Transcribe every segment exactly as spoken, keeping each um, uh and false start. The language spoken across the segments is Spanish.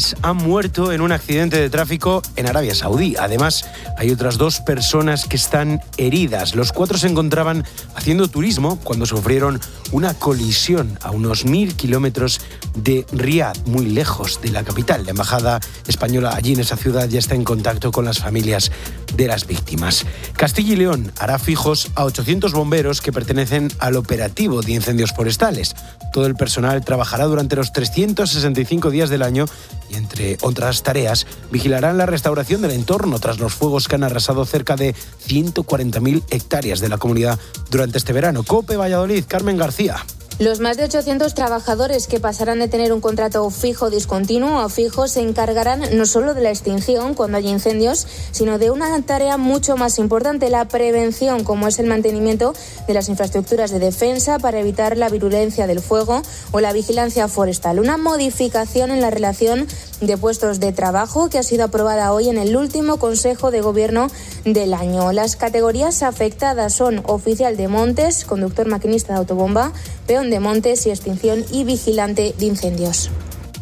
hombres han muerto en un accidente de tráfico en Arabia Saudí. Además, hay otras dos personas que están heridas. Los cuatro se encontraban haciendo turismo cuando sufrieron una colisión a unos mil kilómetros de Riad, muy lejos de la capital. La embajada española allí en esa ciudad ya está en contacto con las familias de las víctimas. Castilla y León hará fijos a ochocientos bomberos que pertenecen al operativo de incendios forestales. Todo el personal trabajará durante los trescientos sesenta y cinco días del año y, entre otras tareas, vigilarán la restauración del entorno tras los fuegos que han arrasado cerca de ciento cuarenta mil hectáreas de la comunidad durante este verano. COPE Valladolid, Carmen García. Los más de ochocientos trabajadores que pasarán de tener un contrato fijo discontinuo a fijo se encargarán no solo de la extinción cuando hay incendios, sino de una tarea mucho más importante, la prevención, como es el mantenimiento de las infraestructuras de defensa para evitar la virulencia del fuego o la vigilancia forestal. Una modificación en la relación de puestos de trabajo que ha sido aprobada hoy en el último Consejo de Gobierno del año. Las categorías afectadas son oficial de montes, conductor maquinista de autobomba, peón de montes y extinción y vigilante de incendios.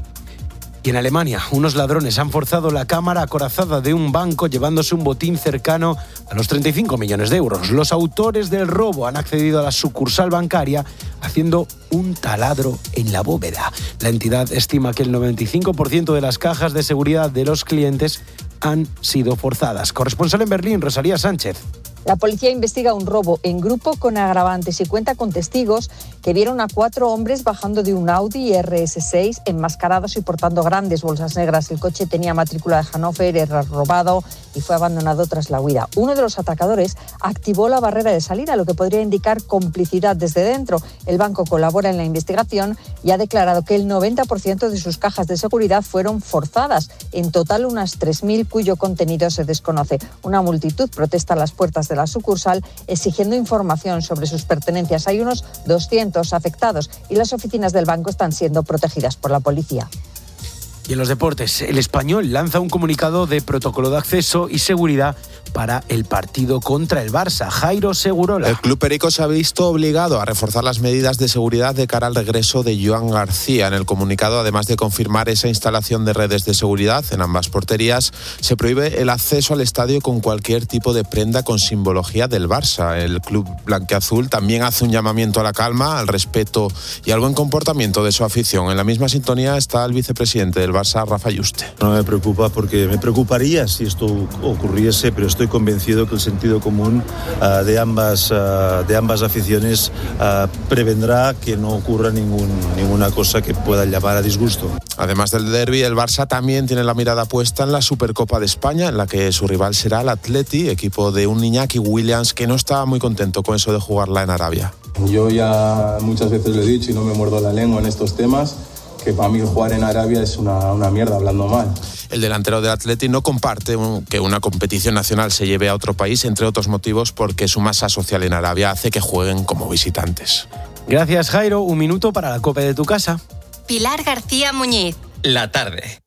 Y en Alemania, unos ladrones han forzado la cámara acorazada de un banco llevándose un botín cercano a los treinta y cinco millones de euros. Los autores del robo han accedido a la sucursal bancaria haciendo un taladro en la bóveda. La entidad estima que el noventa y cinco por ciento de las cajas de seguridad de los clientes han sido forzadas. Corresponsal en Berlín, Rosalía Sánchez. La policía investiga un robo en grupo con agravantes y cuenta con testigos que vieron a cuatro hombres bajando de un Audi R S seis enmascarados y portando grandes bolsas negras. El coche tenía matrícula de Hannover, era robado y fue abandonado tras la huida. Uno de los atacadores activó la barrera de salida, lo que podría indicar complicidad desde dentro. El banco colabora en la investigación y ha declarado que el noventa por ciento de sus cajas de seguridad fueron forzadas. En total, unas tres mil cuyo contenido se desconoce. Una multitud protesta a las puertas de la sucursal exigiendo información sobre sus pertenencias. Hay unos doscientos afectados y las oficinas del banco están siendo protegidas por la policía. Y en los deportes, el Español lanza un comunicado de protocolo de acceso y seguridad para el partido contra el Barça. Jairo Segurola. El club perico se ha visto obligado a reforzar las medidas de seguridad de cara al regreso de Joan García. En el comunicado, además de confirmar esa instalación de redes de seguridad en ambas porterías, se prohíbe el acceso al estadio con cualquier tipo de prenda con simbología del Barça. El club blanquiazul también hace un llamamiento a la calma, al respeto y al buen comportamiento de su afición. En la misma sintonía está el vicepresidente del Barça, Rafa Yuste. No me preocupa porque me preocuparía si esto ocurriese, pero estoy convencido que el sentido común uh, de, ambas, uh, de ambas aficiones uh, prevendrá que no ocurra ningún, ninguna cosa que pueda llamar a disgusto. Además del derbi, el Barça también tiene la mirada puesta en la Supercopa de España, en la que su rival será el Atleti, equipo de un Iñaki Williams que no está muy contento con eso de jugarla en Arabia. Yo ya muchas veces lo he dicho y no me muerdo la lengua en estos temas, que para mí jugar en Arabia es una, una mierda, hablando mal. El delantero del Atleti no comparte un, que una competición nacional se lleve a otro país, entre otros motivos porque su masa social en Arabia hace que jueguen como visitantes. Gracias, Jairo. Un minuto para la COPE de tu casa. Pilar García Muñiz. La tarde.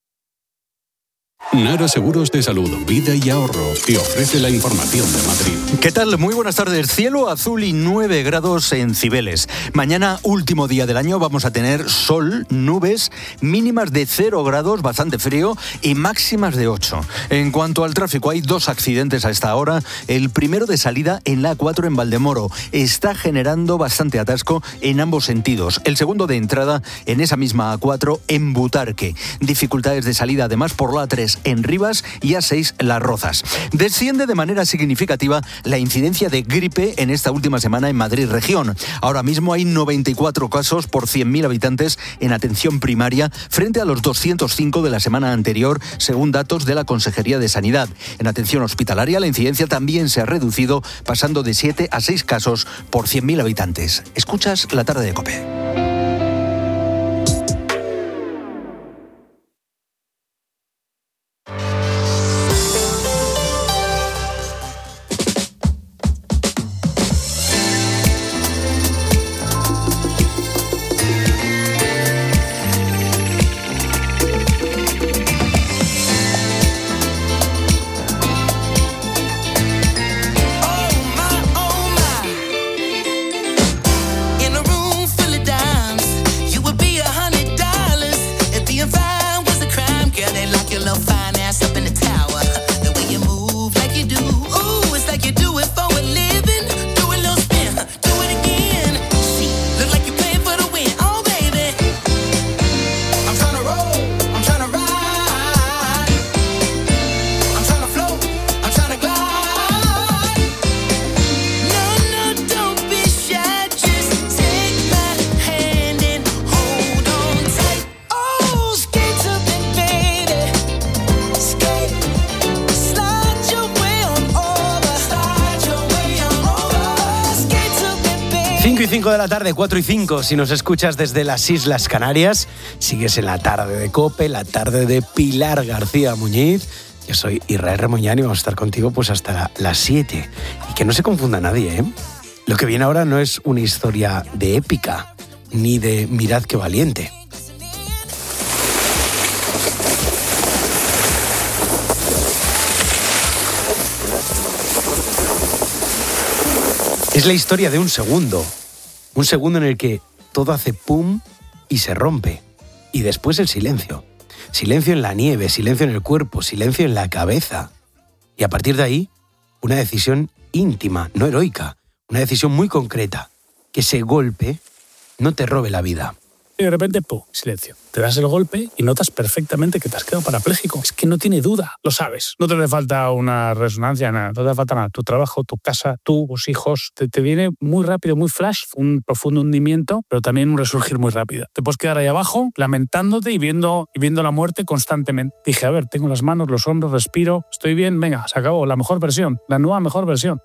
Nara Seguros de Salud, Vida y Ahorro te ofrece la información de Madrid. ¿Qué tal? Muy buenas tardes. Cielo azul y nueve grados en Cibeles. Mañana, último día del año, vamos a tener sol, nubes, mínimas de cero grados, bastante frío, y máximas de ocho. En cuanto al tráfico, hay dos accidentes a esta hora. El primero de salida en la A cuatro en Valdemoro. Está generando bastante atasco en ambos sentidos. El segundo de entrada en esa misma A cuatro en Butarque. Dificultades de salida además por la A tres en Rivas y A seis Las Rozas. Desciende de manera significativa la incidencia de gripe en esta última semana en Madrid región. Ahora mismo hay noventa y cuatro casos por cien mil habitantes en atención primaria frente a los doscientos cinco de la semana anterior, según datos de la Consejería de Sanidad. En atención hospitalaria la incidencia también se ha reducido, pasando de siete a seis casos por cien mil habitantes. Escuchas La Tarde de COPE. In a room full of cinco y cinco de la tarde, cuatro y cinco. Si nos escuchas desde las Islas Canarias, sigues en la tarde de COPE, la tarde de Pilar García Muñiz. Yo soy Israel Remoñán y vamos a estar contigo pues hasta las siete. Y que no se confunda nadie, ¿eh? Lo que viene ahora no es una historia de épica, ni de mirad qué valiente. Es la historia de un segundo. Un segundo en el que todo hace pum y se rompe. Y después el silencio. Silencio en la nieve, silencio en el cuerpo, silencio en la cabeza. Y a partir de ahí, una decisión íntima, no heroica. Una decisión muy concreta. Que ese golpe no te robe la vida. Y de repente, ¡pum!, silencio. Te das el golpe y notas perfectamente que te has quedado parapléjico. Es que no tiene duda, lo sabes. No te hace falta una resonancia, nada. No te hace falta nada. Tu trabajo, tu casa, tus hijos. Te, te viene muy rápido, muy flash, un profundo hundimiento, pero también un resurgir muy rápido. Te puedes quedar ahí abajo, lamentándote y viendo, y viendo la muerte constantemente. Dije, a ver, tengo las manos, los hombros, respiro, estoy bien, venga, se acabó. La mejor versión, la nueva mejor versión.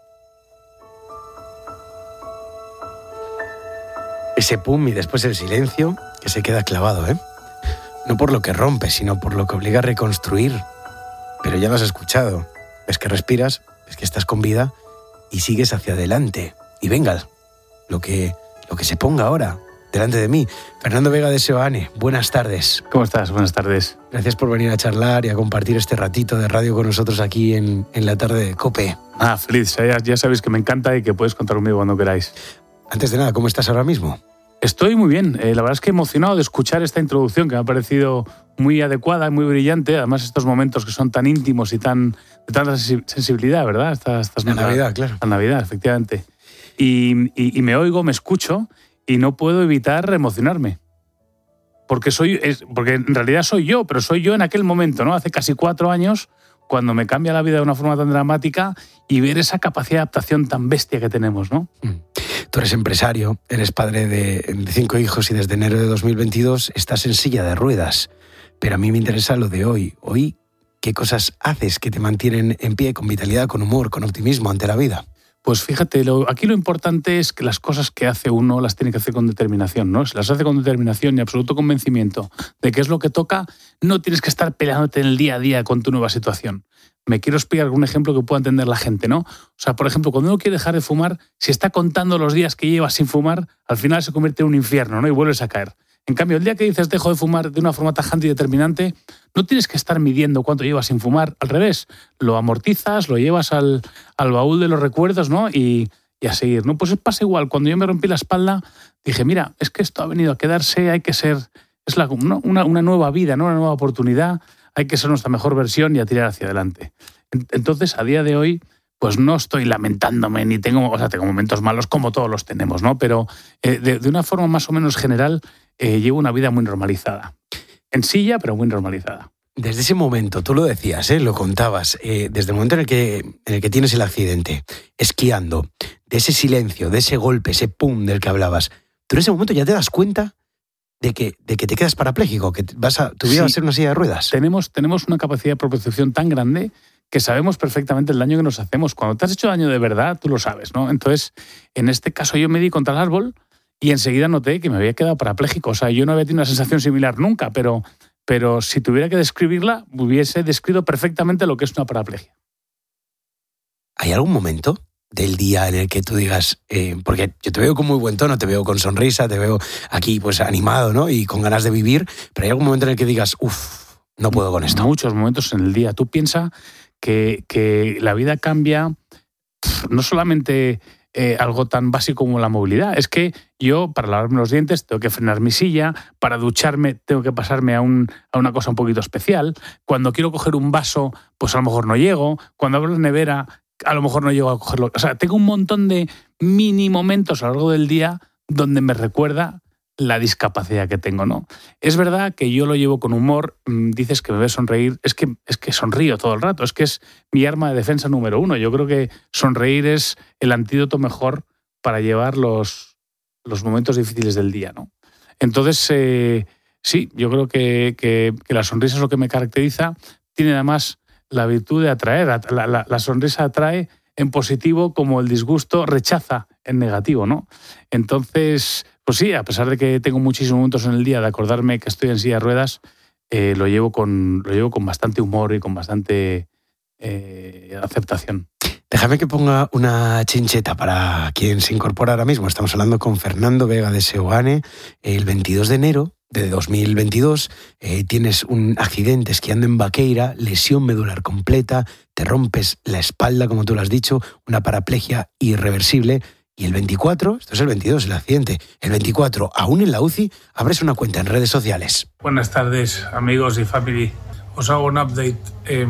Ese pum y después el silencio que se queda clavado, ¿eh? No por lo que rompe, sino por lo que obliga a reconstruir. Pero ya lo has escuchado. Ves que respiras, ves que estás con vida y sigues hacia adelante. Y venga, lo que, lo que se ponga ahora delante de mí. Fernando Vega de Seoane, buenas tardes. ¿Cómo estás? Buenas tardes. Gracias por venir a charlar y a compartir este ratito de radio con nosotros aquí en, en la tarde de COPE. Ah, feliz. Ya, ya sabéis que me encanta y que puedes contar conmigo cuando queráis. Antes de nada, ¿cómo estás ahora mismo? Estoy muy bien. Eh, la verdad es que emocionado de escuchar esta introducción que me ha parecido muy adecuada y muy brillante. Además, estos momentos que son tan íntimos y tan de tanta sensibilidad, ¿verdad? Estas, estas la Navidad, claro. La Navidad, efectivamente. Y, y, y me oigo, me escucho y no puedo evitar emocionarme. Porque, soy, es, porque en realidad soy yo, pero soy yo en aquel momento, ¿no? Hace casi cuatro años, cuando me cambia la vida de una forma tan dramática y ver esa capacidad de adaptación tan bestia que tenemos, ¿no? Mm. Tú eres empresario, eres padre de, de cinco hijos y desde enero de dos mil veintidós estás en silla de ruedas. Pero a mí me interesa lo de hoy. Hoy, ¿qué cosas haces que te mantienen en pie, con vitalidad, con humor, con optimismo ante la vida? Pues fíjate, lo, aquí lo importante es que las cosas que hace uno las tiene que hacer con determinación, ¿no? Si las hace con determinación y absoluto convencimiento de qué es lo que toca, no tienes que estar peleándote en el día a día con tu nueva situación. Me quiero explicar algún ejemplo que pueda entender la gente, ¿no? O sea, por ejemplo, cuando uno quiere dejar de fumar, si está contando los días que lleva sin fumar, al final se convierte en un infierno, ¿no? Y vuelves a caer. En cambio, el día que dices dejo de fumar de una forma tajante y determinante, no tienes que estar midiendo cuánto llevas sin fumar. Al revés, lo amortizas, lo llevas al, al baúl de los recuerdos, ¿no? Y, y a seguir, ¿no? Pues pasa igual. Cuando yo me rompí la espalda, dije, mira, es que esto ha venido a quedarse, hay que ser... Es la, ¿no? una, una nueva vida, ¿no? Una nueva oportunidad. Hay que ser nuestra mejor versión y a tirar hacia adelante. Entonces, a día de hoy, pues no estoy lamentándome, ni tengo, o sea, tengo momentos malos como todos los tenemos, ¿no? Pero eh, de, de una forma más o menos general, eh, llevo una vida muy normalizada. En silla, pero muy normalizada. Desde ese momento, tú lo decías, ¿eh? Lo contabas, eh, desde el momento en el, que, en el que tienes el accidente, esquiando, de ese silencio, de ese golpe, ese pum del que hablabas, tú en ese momento ya te das cuenta de que, de que te quedas parapléjico, que vas a, tu vida sí, va a ser una silla de ruedas. Tenemos, tenemos una capacidad de propiocepción tan grande que sabemos perfectamente el daño que nos hacemos. Cuando te has hecho daño de verdad, tú lo sabes, ¿no? Entonces, en este caso yo me di contra el árbol y enseguida noté que me había quedado parapléjico. O sea, yo no había tenido una sensación similar nunca, pero, pero si tuviera que describirla, hubiese descrito perfectamente lo que es una paraplegia. ¿Hay algún momento del día en el que tú digas, eh, porque yo te veo con muy buen tono, te veo con sonrisa, te veo aquí pues animado, ¿no? Y con ganas de vivir, pero hay algún momento en el que digas, uff, no puedo con esto? Muchos momentos en el día. Tú piensas que, que la vida cambia, no solamente eh, algo tan básico como la movilidad, es que yo para lavarme los dientes tengo que frenar mi silla, para ducharme tengo que pasarme a, un, a una cosa un poquito especial, cuando quiero coger un vaso, pues a lo mejor no llego, cuando abro la nevera, a lo mejor no llego a cogerlo. O sea, tengo un montón de mini momentos a lo largo del día donde me recuerda la discapacidad que tengo, ¿no? Es verdad que yo lo llevo con humor, dices que me ves sonreír, es que, es que sonrío todo el rato, es que es mi arma de defensa número uno. Yo creo que sonreír es el antídoto mejor para llevar los, los momentos difíciles del día, ¿no? Entonces, eh, sí, yo creo que, que, que la sonrisa es lo que me caracteriza. Tiene además la virtud de atraer. La, la, la sonrisa atrae en positivo como el disgusto rechaza en negativo, ¿no? Entonces, pues sí, a pesar de que tengo muchísimos momentos en el día de acordarme que estoy en silla de ruedas, eh, lo, llevo con, lo llevo con bastante humor y con bastante eh, aceptación. Déjame que ponga una chincheta para quien se incorpora ahora mismo. Estamos hablando con Fernando Vega de Seoane. El veintidós de enero de dos mil veintidós eh, tienes un accidente esquiando en Baqueira, lesión medular completa, te rompes la espalda, como tú lo has dicho, una paraplegia irreversible. Y el veinticuatro, esto es el veintidós, el accidente, el veinticuatro, aún en la U C I, abres una cuenta en redes sociales. Buenas tardes, amigos y family. Os hago un update. Eh,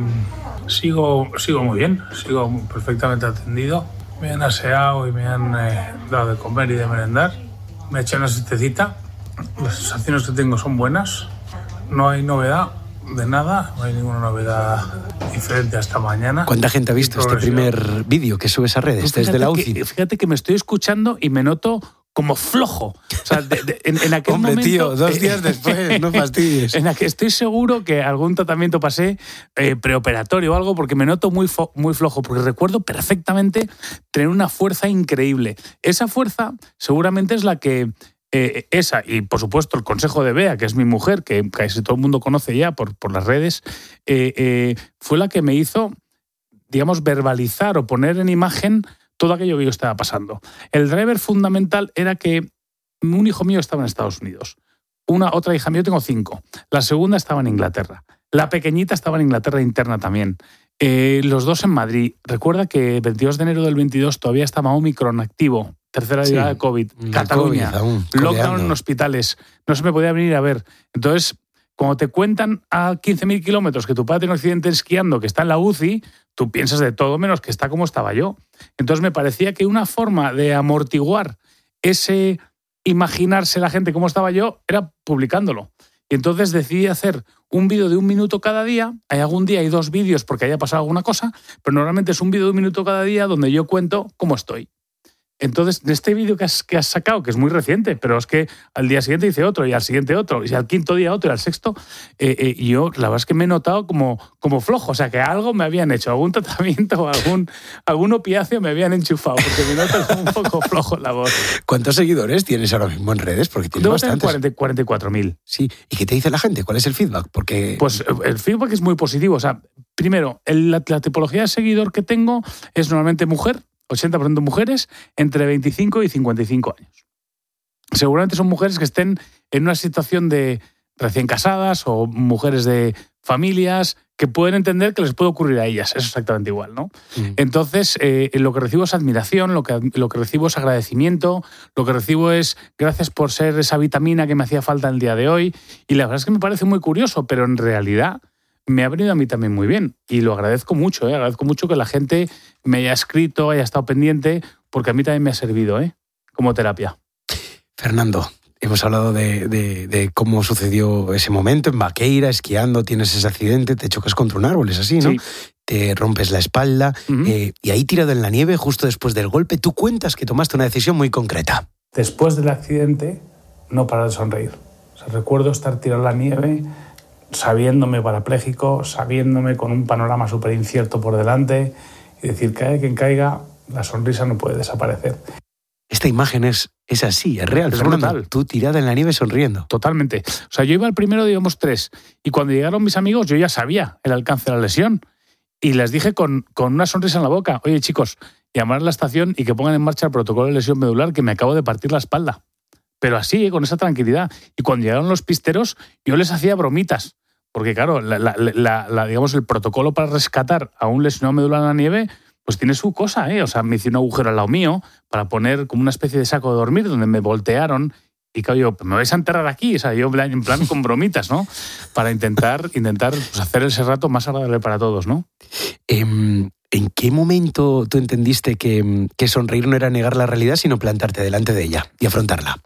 sigo, sigo muy bien, sigo perfectamente atendido. Me han aseado y me han eh, dado de comer y de merendar. Me he hecho una siestecita. Las sensaciones que tengo son buenas. No hay novedad de nada, no hay ninguna novedad diferente hasta mañana. ¿Cuánta gente ha visto este primer vídeo que subes a redes desde la U C I? Que, fíjate que me estoy escuchando y me noto como flojo. O sea, de, de, en, en aquel Hombre, momento... tío, dos días después, no fastidies. En la que estoy seguro que algún tratamiento pasé eh, preoperatorio o algo, porque me noto muy, fo- muy flojo, porque recuerdo perfectamente tener una fuerza increíble. Esa fuerza seguramente es la que... Eh, esa, y por supuesto el consejo de Bea, que es mi mujer, que casi todo el mundo conoce ya por, por las redes, eh, eh, fue la que me hizo, digamos, verbalizar o poner en imagen todo aquello que yo estaba pasando. El driver fundamental era que un hijo mío estaba en Estados Unidos, una otra hija mía, yo tengo cinco, la segunda estaba en Inglaterra, la pequeñita estaba en Inglaterra interna también, eh, los dos en Madrid. Recuerda que el veintidós de enero del veintidós todavía estaba Omicron activo, tercera llegada sí, de COVID, Cataluña, COVID aún, lockdown en hospitales, no se me podía venir a ver. Entonces, cuando te cuentan a quince mil kilómetros que tu padre tiene un accidente esquiando, que está en la U C I, tú piensas de todo menos que está como estaba yo. Entonces me parecía que una forma de amortiguar ese imaginarse la gente cómo estaba yo era publicándolo. Y entonces decidí hacer un vídeo de un minuto cada día. Hay algún día hay dos vídeos porque haya pasado alguna cosa, pero normalmente es un vídeo de un minuto cada día donde yo cuento cómo estoy. Entonces, de este vídeo que has, que has sacado, que es muy reciente, pero es que al día siguiente hice otro, y al siguiente otro, y al quinto día otro, y al sexto, eh, eh, yo la verdad es que me he notado como, como flojo, o sea, que algo me habían hecho, algún tratamiento o algún, algún opiáceo me habían enchufado, porque me noto como un poco flojo la voz. ¿Cuántos seguidores tienes ahora mismo en redes? Porque tienes Debo bastantes. tener cuarenta y cuatro mil. Sí, ¿y qué te dice la gente? ¿Cuál es el feedback? Porque... Pues el feedback es muy positivo, o sea, primero, el, la, la tipología de seguidor que tengo es normalmente mujer, ochenta por ciento mujeres entre veinticinco y cincuenta y cinco años. Seguramente son mujeres que estén en una situación de recién casadas o mujeres de familias que pueden entender que les puede ocurrir a ellas. Es exactamente igual, ¿no? Mm. Entonces, eh, lo que recibo es admiración, lo que, lo que recibo es agradecimiento, lo que recibo es gracias por ser esa vitamina que me hacía falta el día de hoy. Y la verdad es que me parece muy curioso, pero en realidad me ha venido a mí también muy bien y lo agradezco mucho, ¿eh? Agradezco mucho que la gente me haya escrito, haya estado pendiente, porque a mí también me ha servido, ¿eh? Como terapia. Fernando, hemos hablado de, de, de cómo sucedió ese momento en Baqueira, esquiando, tienes ese accidente, te chocas contra un árbol, es así, ¿no? Sí. Te rompes la espalda uh-huh. eh, y ahí tirado en la nieve, justo después del golpe, tú cuentas que tomaste una decisión muy concreta. Después del accidente, no parar de sonreír. O sea, recuerdo estar tirado en la nieve, sabiéndome parapléjico, sabiéndome con un panorama súper incierto por delante y decir, caiga quien caiga, la sonrisa no puede desaparecer. Esta imagen es, es así, es real. Es brutal. Tú tirada en la nieve sonriendo. Totalmente. O sea, yo iba al primero, digamos, tres, y cuando llegaron mis amigos yo ya sabía el alcance de la lesión y les dije con, con una sonrisa en la boca, oye chicos, llamar a la estación y que pongan en marcha el protocolo de lesión medular que me acabo de partir la espalda. Pero así, ¿eh? Con esa tranquilidad. Y cuando llegaron los pisteros, yo les hacía bromitas. Porque claro, la, la, la, la, digamos, el protocolo para rescatar a un lesionado medular en la nieve, pues tiene su cosa, ¿eh? O sea, me hice un agujero al lado mío para poner como una especie de saco de dormir donde me voltearon y claro, yo, ¿me vais a enterrar aquí? O sea, yo en plan con bromitas, ¿no? Para intentar, intentar pues, hacer ese rato más agradable para todos, ¿no? Eh, ¿En qué momento tú entendiste que, que sonreír no era negar la realidad, sino plantarte delante de ella y afrontarla?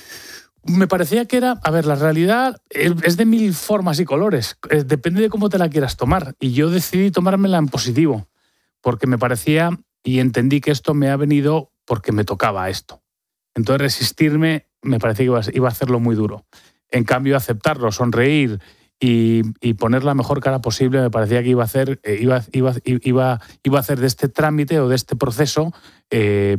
Me parecía que era, a ver, la realidad es de mil formas y colores, depende de cómo te la quieras tomar, y yo decidí tomármela en positivo, porque me parecía y entendí que esto me ha venido porque me tocaba esto. Entonces resistirme me parecía que iba, iba a hacerlo muy duro. En cambio, aceptarlo, sonreír y, y poner la mejor cara posible me parecía que iba a hacer, iba, iba, iba, iba a hacer de este trámite o de este proceso eh,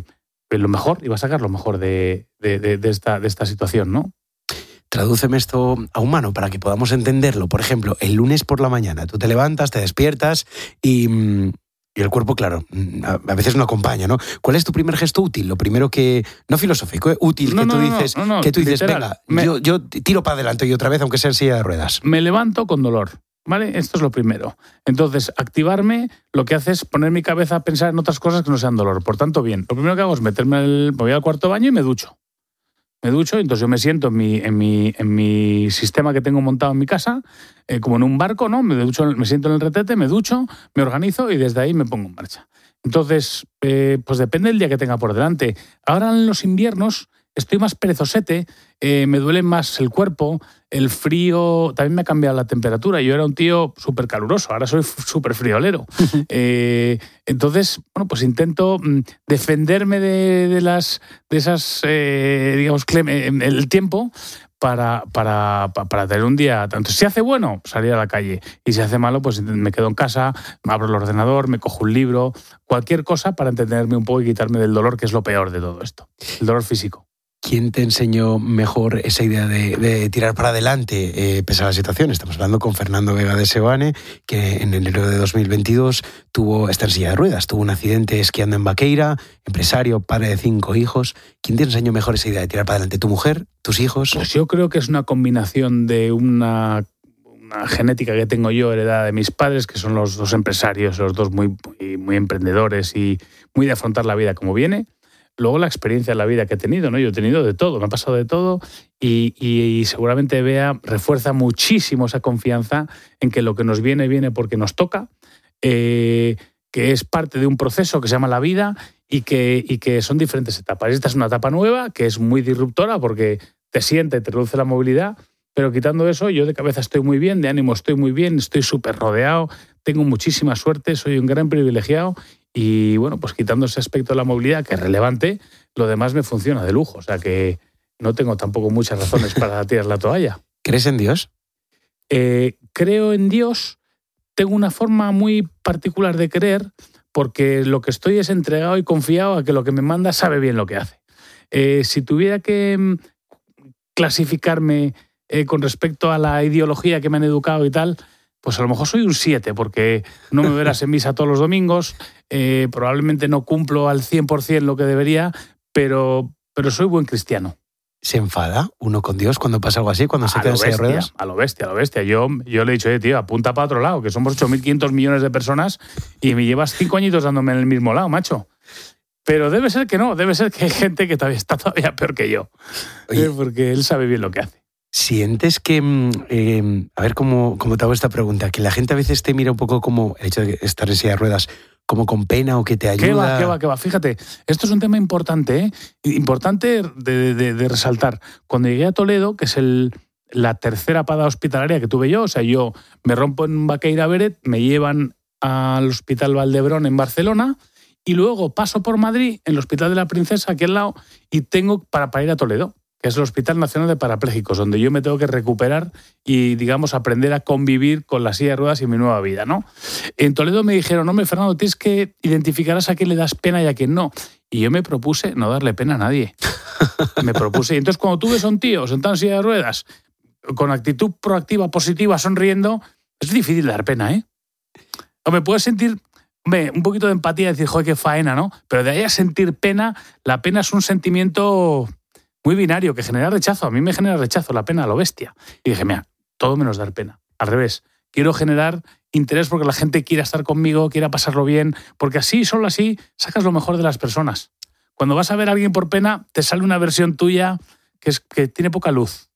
lo mejor y va a sacar lo mejor de, de, de, de, esta, de esta situación, ¿no? Tradúceme esto a humano para que podamos entenderlo. Por ejemplo, el lunes por la mañana tú te levantas, te despiertas y, y el cuerpo, claro, a, a veces no acompaña, ¿no? ¿Cuál es tu primer gesto útil? Lo primero que, no filosófico, ¿eh? útil, no, que, no, tú no, dices, no, no, que tú dices, literal, venga, me... yo, yo tiro para adelante y otra vez, aunque sea en silla de ruedas. Me levanto con dolor, ¿vale? Esto es lo primero. Entonces, activarme lo que hace es poner mi cabeza a pensar en otras cosas que no sean dolor. Por tanto, bien, lo primero que hago es meterme, el, me voy al cuarto baño y me ducho. Me ducho, entonces yo me siento en mi, en mi, en mi sistema que tengo montado en mi casa, eh, como en un barco, ¿no? Me ducho, me siento en el retrete, me ducho, me organizo y desde ahí me pongo en marcha. Entonces, eh, pues depende del día que tenga por delante. Ahora en los inviernos estoy más perezosete, eh, me duele más el cuerpo, el frío, también me ha cambiado la temperatura. Yo era un tío súper caluroso, ahora soy súper friolero. eh, entonces, bueno, pues intento mm, defenderme de, de, las, de esas, eh, digamos, el tiempo para, para, para tener un día, tanto si hace bueno, salir a la calle, y si hace malo, pues me quedo en casa, me abro el ordenador, me cojo un libro, cualquier cosa para entenderme un poco y quitarme del dolor, que es lo peor de todo esto, el dolor físico. ¿Quién te enseñó mejor esa idea de, de tirar para adelante eh, pese a la situación? Estamos hablando con Fernando Vega de Seoane, que en enero de dos mil veintidós tuvo, está en silla de ruedas, tuvo un accidente esquiando en Vaqueira, empresario, padre de cinco hijos. ¿Quién te enseñó mejor esa idea de tirar para adelante? ¿Tu mujer? ¿Tus hijos? Pues yo creo que es una combinación de una, una genética que tengo yo heredada de mis padres, que son los dos empresarios, los dos muy, muy, muy emprendedores y muy de afrontar la vida como viene. Luego la experiencia de la vida que he tenido, ¿no? Yo he tenido de todo, me ha pasado de todo y, y, y seguramente Bea refuerza muchísimo esa confianza en que lo que nos viene, viene porque nos toca, eh, que es parte de un proceso que se llama la vida y que, y que son diferentes etapas. Esta es una etapa nueva que es muy disruptora porque te siente, te reduce la movilidad, pero quitando eso, yo de cabeza estoy muy bien, de ánimo estoy muy bien, estoy súper rodeado, tengo muchísima suerte, soy un gran privilegiado. Y bueno, pues quitando ese aspecto de la movilidad, que es relevante, lo demás me funciona de lujo. O sea que no tengo tampoco muchas razones para tirar la toalla. ¿Crees en Dios? Eh, creo en Dios. Tengo una forma muy particular de creer porque lo que estoy es entregado y confiado a que lo que me manda sabe bien lo que hace. Eh, si tuviera que mm, clasificarme eh, con respecto a la ideología que me han educado y tal, pues a lo mejor soy un siete, porque no me verás en misa todos los domingos, eh, probablemente no cumplo al cien por ciento lo que debería, pero, pero soy buen cristiano. ¿Se enfada uno con Dios cuando pasa algo así, cuando se queda en silla de ruedas? A lo bestia, a lo bestia. Yo, yo le he dicho, oye, tío, apunta para otro lado, que somos ocho mil quinientos millones de personas y me llevas cinco añitos dándome en el mismo lado, macho. Pero debe ser que no, debe ser que hay gente que todavía está todavía peor que yo, eh, porque él sabe bien lo que hace. ¿Sientes que, eh, a ver cómo, cómo te hago esta pregunta, que la gente a veces te mira un poco como el hecho de estar en silla de ruedas, como con pena o que te ayuda? ¿Qué va, qué va, qué va? Fíjate, esto es un tema importante, ¿eh? Importante de, de, de resaltar. Cuando llegué a Toledo, que es el, la tercera parada hospitalaria que tuve yo, o sea, yo me rompo en Vaqueira Beret, me llevan al Hospital Valdebrón en Barcelona y luego paso por Madrid, en el Hospital de la Princesa, aquí al lado, y tengo para, para ir a Toledo, que es el Hospital Nacional de Parapléjicos, donde yo me tengo que recuperar y, digamos, aprender a convivir con la silla de ruedas y mi nueva vida, ¿no? En Toledo me dijeron, hombre, Fernando, tienes que identificarás a quién le das pena y a quién no. Y yo me propuse no darle pena a nadie. Me propuse. Y entonces, cuando tú ves a un tío sentado en silla de ruedas, con actitud proactiva, positiva, sonriendo, es difícil dar pena, ¿eh? O me puedes sentir... Hombre, un poquito de empatía y decir, joder, qué faena, ¿no? Pero de ahí a sentir pena, la pena es un sentimiento muy binario, que genera rechazo. A mí me genera rechazo, la pena a lo bestia. Y dije, mira, todo menos dar pena. Al revés, quiero generar interés porque la gente quiera estar conmigo, quiera pasarlo bien, porque así, solo así, sacas lo mejor de las personas. Cuando vas a ver a alguien por pena, te sale una versión tuya que, es, que tiene poca luz.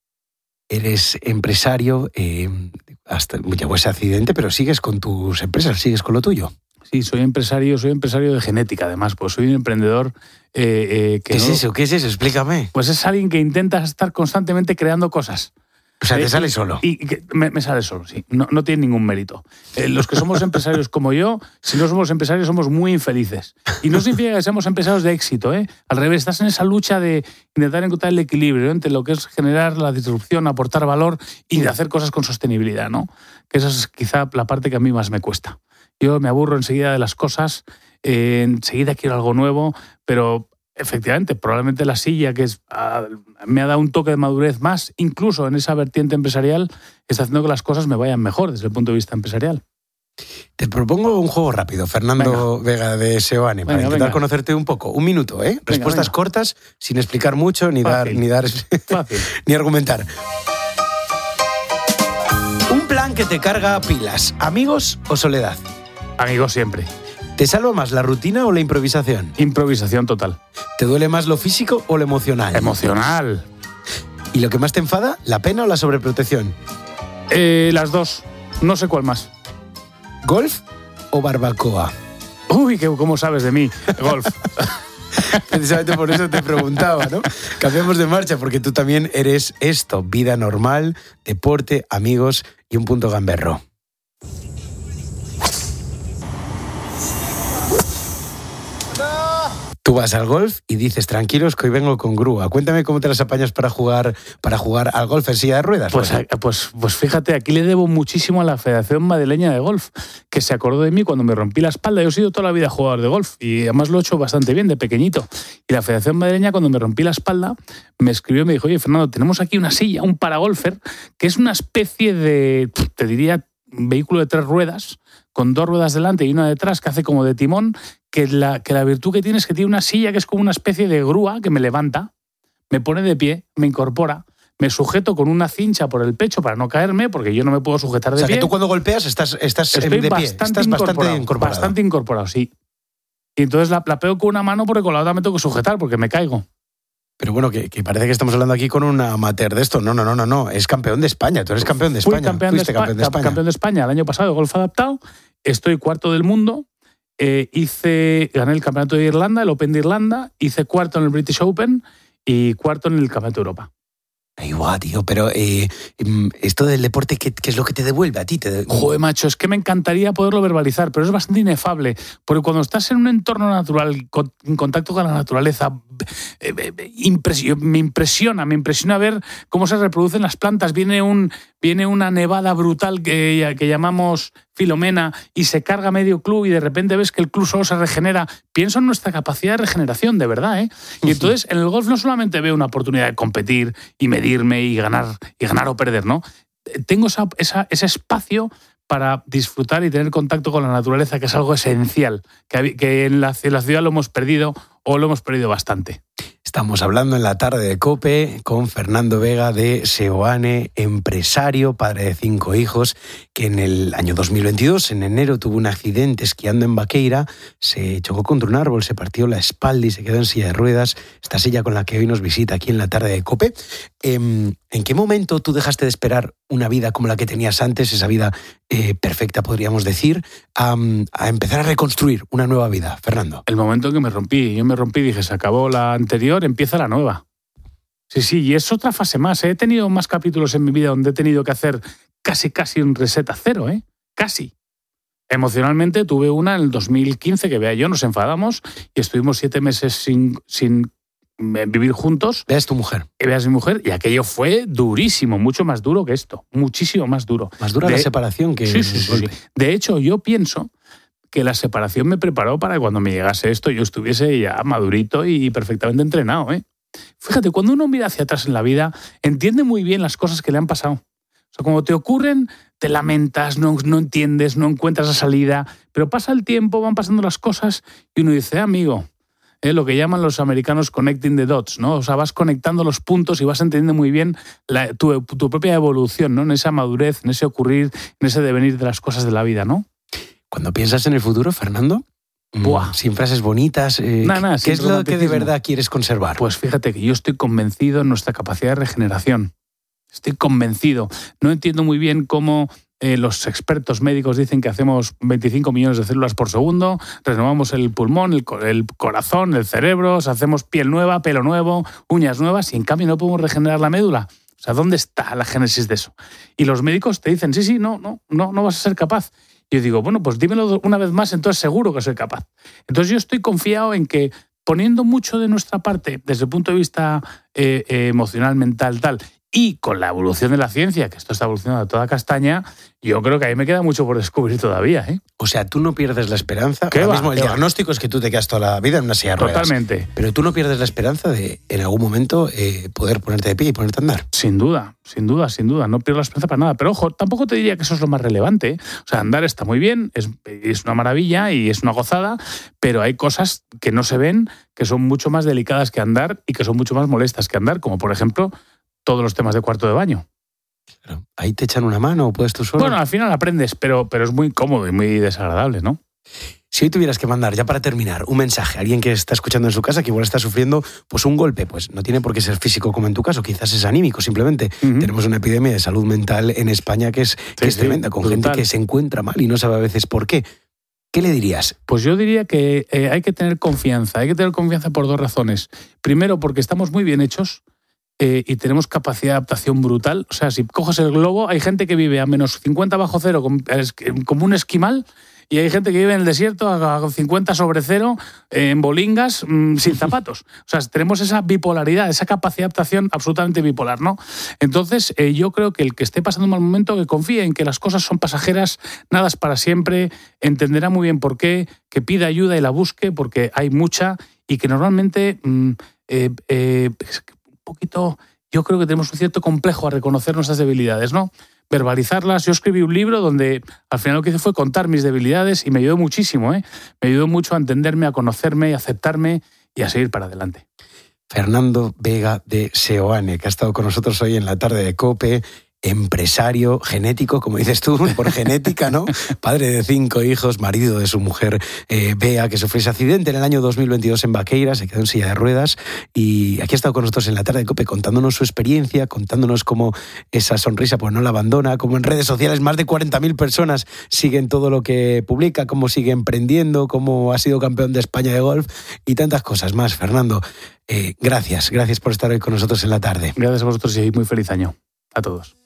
Eres empresario, eh, hasta llegó ese accidente, pero sigues con tus empresas, sigues con lo tuyo. Sí, soy empresario, soy empresario de genética, además, pues soy un emprendedor eh, eh, que ¿Qué no... es eso? ¿Qué es eso? Explícame. Pues es alguien que intenta estar constantemente creando cosas. O sea, te eh, sale y, solo. Y, y que me, me sale solo, sí. No, no tiene ningún mérito. Eh, los que somos empresarios como yo, si no somos empresarios, somos muy infelices. Y no significa que seamos empresarios de éxito, ¿eh? Al revés, estás en esa lucha de intentar encontrar el equilibrio, ¿eh? Entre lo que es generar la disrupción, aportar valor y de hacer cosas con sostenibilidad, ¿no? Que esa es quizá la parte que a mí más me cuesta. Yo me aburro enseguida de las cosas, eh, enseguida quiero algo nuevo, pero efectivamente, probablemente la silla que es, uh, me ha dado un toque de madurez más, incluso en esa vertiente empresarial, está haciendo que las cosas me vayan mejor desde el punto de vista empresarial. Te propongo un juego rápido, Fernando venga. Vega de Seoane, para venga, intentar venga. conocerte un poco. Un minuto, ¿eh? Venga, Respuestas venga. cortas, sin explicar mucho, ni Fácil. dar, ni dar, ni argumentar. Un plan que te carga pilas, ¿amigos o soledad? Amigos siempre. ¿Te salva más la rutina o la improvisación? Improvisación total. ¿Te duele más lo físico o lo emocional? Emocional. ¿Y lo que más te enfada, la pena o la sobreprotección? Eh, las dos. No sé cuál más. ¿Golf o barbacoa? Uy, ¿cómo sabes de mí? Golf. Precisamente por eso te preguntaba, ¿no? Cambiamos de marcha porque tú también eres esto, vida normal, deporte, amigos y un punto gamberro. Tú vas al golf y dices, tranquilos, que hoy vengo con grúa. Cuéntame cómo te las apañas para jugar para jugar al golf en silla de ruedas. Pues, pues, pues fíjate, aquí le debo muchísimo a la Federación Madrileña de Golf, que se acordó de mí cuando me rompí la espalda. Yo he sido toda la vida jugador de golf y además lo he hecho bastante bien, de pequeñito. Y la Federación Madrileña, cuando me rompí la espalda, me escribió y me dijo, oye, Fernando, tenemos aquí una silla, un paragolfer, que es una especie de, te diría, vehículo de tres ruedas, con dos ruedas delante y una detrás, que hace como de timón, que la, que la virtud que tiene es que tiene una silla que es como una especie de grúa que me levanta, me pone de pie, me incorpora, me sujeto con una cincha por el pecho para no caerme, porque yo no me puedo sujetar de pie. O sea, pie. Que tú cuando golpeas estás, estás Estoy de pie, bastante estás incorporado, bastante incorporado. Bastante incorporado, sí. Y entonces la, la pego con una mano porque con la otra me tengo que sujetar porque me caigo. Pero bueno, que, que parece que estamos hablando aquí con un amateur de esto. No, no, no, no, no. Es campeón de España. Tú eres campeón de España. Fui campeón, de, Espa- campeón de España. campeón de España el año pasado de golf adaptado. Estoy cuarto del mundo. Eh, hice, gané el campeonato de Irlanda, el Open de Irlanda. Hice cuarto en el British Open y cuarto en el Campeonato de Europa. Ay, guau, tío, pero eh, esto del deporte, ¿qué, ¿qué es lo que te devuelve a ti? Te de... Joder, macho, es que me encantaría poderlo verbalizar, pero es bastante inefable, porque cuando estás en un entorno natural, con, en contacto con la naturaleza, eh, eh, impresio, me impresiona, me impresiona ver cómo se reproducen las plantas. Viene, un, viene una nevada brutal que, que llamamos Filomena y se carga medio club y de repente ves que el club solo se regenera. Pienso en nuestra capacidad de regeneración, de verdad, ¿eh? Y entonces en el golf no solamente veo una oportunidad de competir y medirme y ganar, y ganar o perder, ¿no? Tengo esa, esa, ese espacio para disfrutar y tener contacto con la naturaleza, que es algo esencial, que, que en, la, en la ciudad lo hemos perdido o lo hemos perdido bastante. Estamos hablando en la tarde de COPE con Fernando Vega de Seoane, empresario, padre de cinco hijos, que en el año dos mil veintidós, en enero, tuvo un accidente esquiando en Baqueira, se chocó contra un árbol, se partió la espalda y se quedó en silla de ruedas. Esta silla con la que hoy nos visita aquí en la tarde de COPE. ¿En qué momento tú dejaste de esperar una vida como la que tenías antes, esa vida eh, perfecta, podríamos decir, a, a empezar a reconstruir una nueva vida, Fernando? El momento en que me rompí, yo me rompí y dije, se acabó la anterior, empieza la nueva. Sí, sí, y es otra fase más. He tenido más capítulos en mi vida donde he tenido que hacer casi, casi un reset a cero, ¿eh? Casi. Emocionalmente tuve una en el dos mil quince, que Bea y yo nos enfadamos y estuvimos siete meses sin, sin vivir juntos. Bea es tu mujer. Bea es mi mujer y aquello fue durísimo, mucho más duro que esto, muchísimo más duro. Más dura de, la separación que... Sí, sí, sí, sí. De hecho, yo pienso que la separación me preparó para que cuando me llegase esto yo estuviese ya madurito y perfectamente entrenado, ¿eh? Fíjate, cuando uno mira hacia atrás en la vida, entiende muy bien las cosas que le han pasado. O sea, cuando te ocurren, te lamentas, no, no entiendes, no encuentras la salida, pero pasa el tiempo, van pasando las cosas y uno dice, eh, amigo, eh, lo que llaman los americanos connecting the dots, ¿no? O sea, vas conectando los puntos y vas entendiendo muy bien la, tu, tu propia evolución, ¿no? En esa madurez, en ese ocurrir, en ese devenir de las cosas de la vida, ¿no? Cuando piensas en el futuro, Fernando, Buah. sin frases bonitas, eh, nah, nah, ¿qué es lo que de verdad quieres conservar? Pues fíjate que yo estoy convencido en nuestra capacidad de regeneración. Estoy convencido. No entiendo muy bien cómo eh, los expertos médicos dicen que hacemos veinticinco millones de células por segundo, renovamos el pulmón, el, el corazón, el cerebro, hacemos piel nueva, pelo nuevo, uñas nuevas y en cambio no podemos regenerar la médula. O sea, ¿dónde está la génesis de eso? Y los médicos te dicen, sí, sí, no, no, no, no vas a ser capaz. Y yo digo, bueno, pues dímelo una vez más, entonces seguro que soy capaz. Entonces yo estoy confiado en que poniendo mucho de nuestra parte desde el punto de vista eh, eh, emocional, mental, tal, Y con la evolución de la ciencia, que esto está evolucionando a toda castaña, yo creo que ahí me queda mucho por descubrir todavía, ¿eh? O sea, tú no pierdes la esperanza. ¿Qué Ahora va? mismo el ¿Qué va? diagnóstico es que tú te quedas toda la vida en una silla de ruedas. Totalmente. Pero tú no pierdes la esperanza de, en algún momento, eh, poder ponerte de pie y ponerte a andar. Sin duda, sin duda, sin duda. No pierdo la esperanza para nada. Pero ojo, tampoco te diría que eso es lo más relevante, ¿eh? O sea, andar está muy bien, es, es una maravilla y es una gozada, pero hay cosas que no se ven, que son mucho más delicadas que andar y que son mucho más molestas que andar, como por ejemplo todos los temas de cuarto de baño. Claro. Ahí te echan una mano o puedes tú solo. Bueno, al final aprendes, pero, pero es muy incómodo y muy desagradable, ¿no? Si hoy tuvieras que mandar, ya para terminar, un mensaje a alguien que está escuchando en su casa, que igual está sufriendo pues un golpe, pues no tiene por qué ser físico como en tu caso, quizás es anímico simplemente. Uh-huh. Tenemos una epidemia de salud mental en España que es, sí, que es sí, tremenda, con brutal. Gente que se encuentra mal y no sabe a veces por qué. ¿Qué le dirías? Pues yo diría que eh, hay que tener confianza, hay que tener confianza por dos razones. Primero, porque estamos muy bien hechos. Eh, y tenemos capacidad de adaptación brutal. O sea, si coges el globo, hay gente que vive a menos cincuenta bajo cero como un esquimal, y hay gente que vive en el desierto a cincuenta sobre cero, eh, en bolingas, mmm, sin zapatos. O sea, tenemos esa bipolaridad, esa capacidad de adaptación absolutamente bipolar, ¿no? Entonces, eh, yo creo que el que esté pasando un mal momento, que confíe en que las cosas son pasajeras, nada es para siempre, entenderá muy bien por qué, que pida ayuda y la busque, porque hay mucha, y que normalmente... Mmm, eh, eh, poquito, yo creo que tenemos un cierto complejo a reconocer nuestras debilidades, ¿no? Verbalizarlas. Yo escribí un libro donde al final lo que hice fue contar mis debilidades y me ayudó muchísimo, ¿eh? Me ayudó mucho a entenderme, a conocerme, a aceptarme y a seguir para adelante. Fernando Vega de Seoane, que ha estado con nosotros hoy en la tarde de COPE, empresario genético, como dices tú, por genética, ¿no? Padre de cinco hijos, marido de su mujer eh, Bea, que sufrió ese accidente en el año dos mil veintidós en Vaqueira, se quedó en silla de ruedas, y aquí ha estado con nosotros en la tarde de COPE contándonos su experiencia, contándonos cómo esa sonrisa pues no la abandona, cómo en redes sociales más de cuarenta mil personas siguen todo lo que publica, cómo sigue emprendiendo, cómo ha sido campeón de España de golf y tantas cosas más. Fernando, eh, gracias, gracias por estar hoy con nosotros en la tarde. Gracias a vosotros y muy feliz año a todos.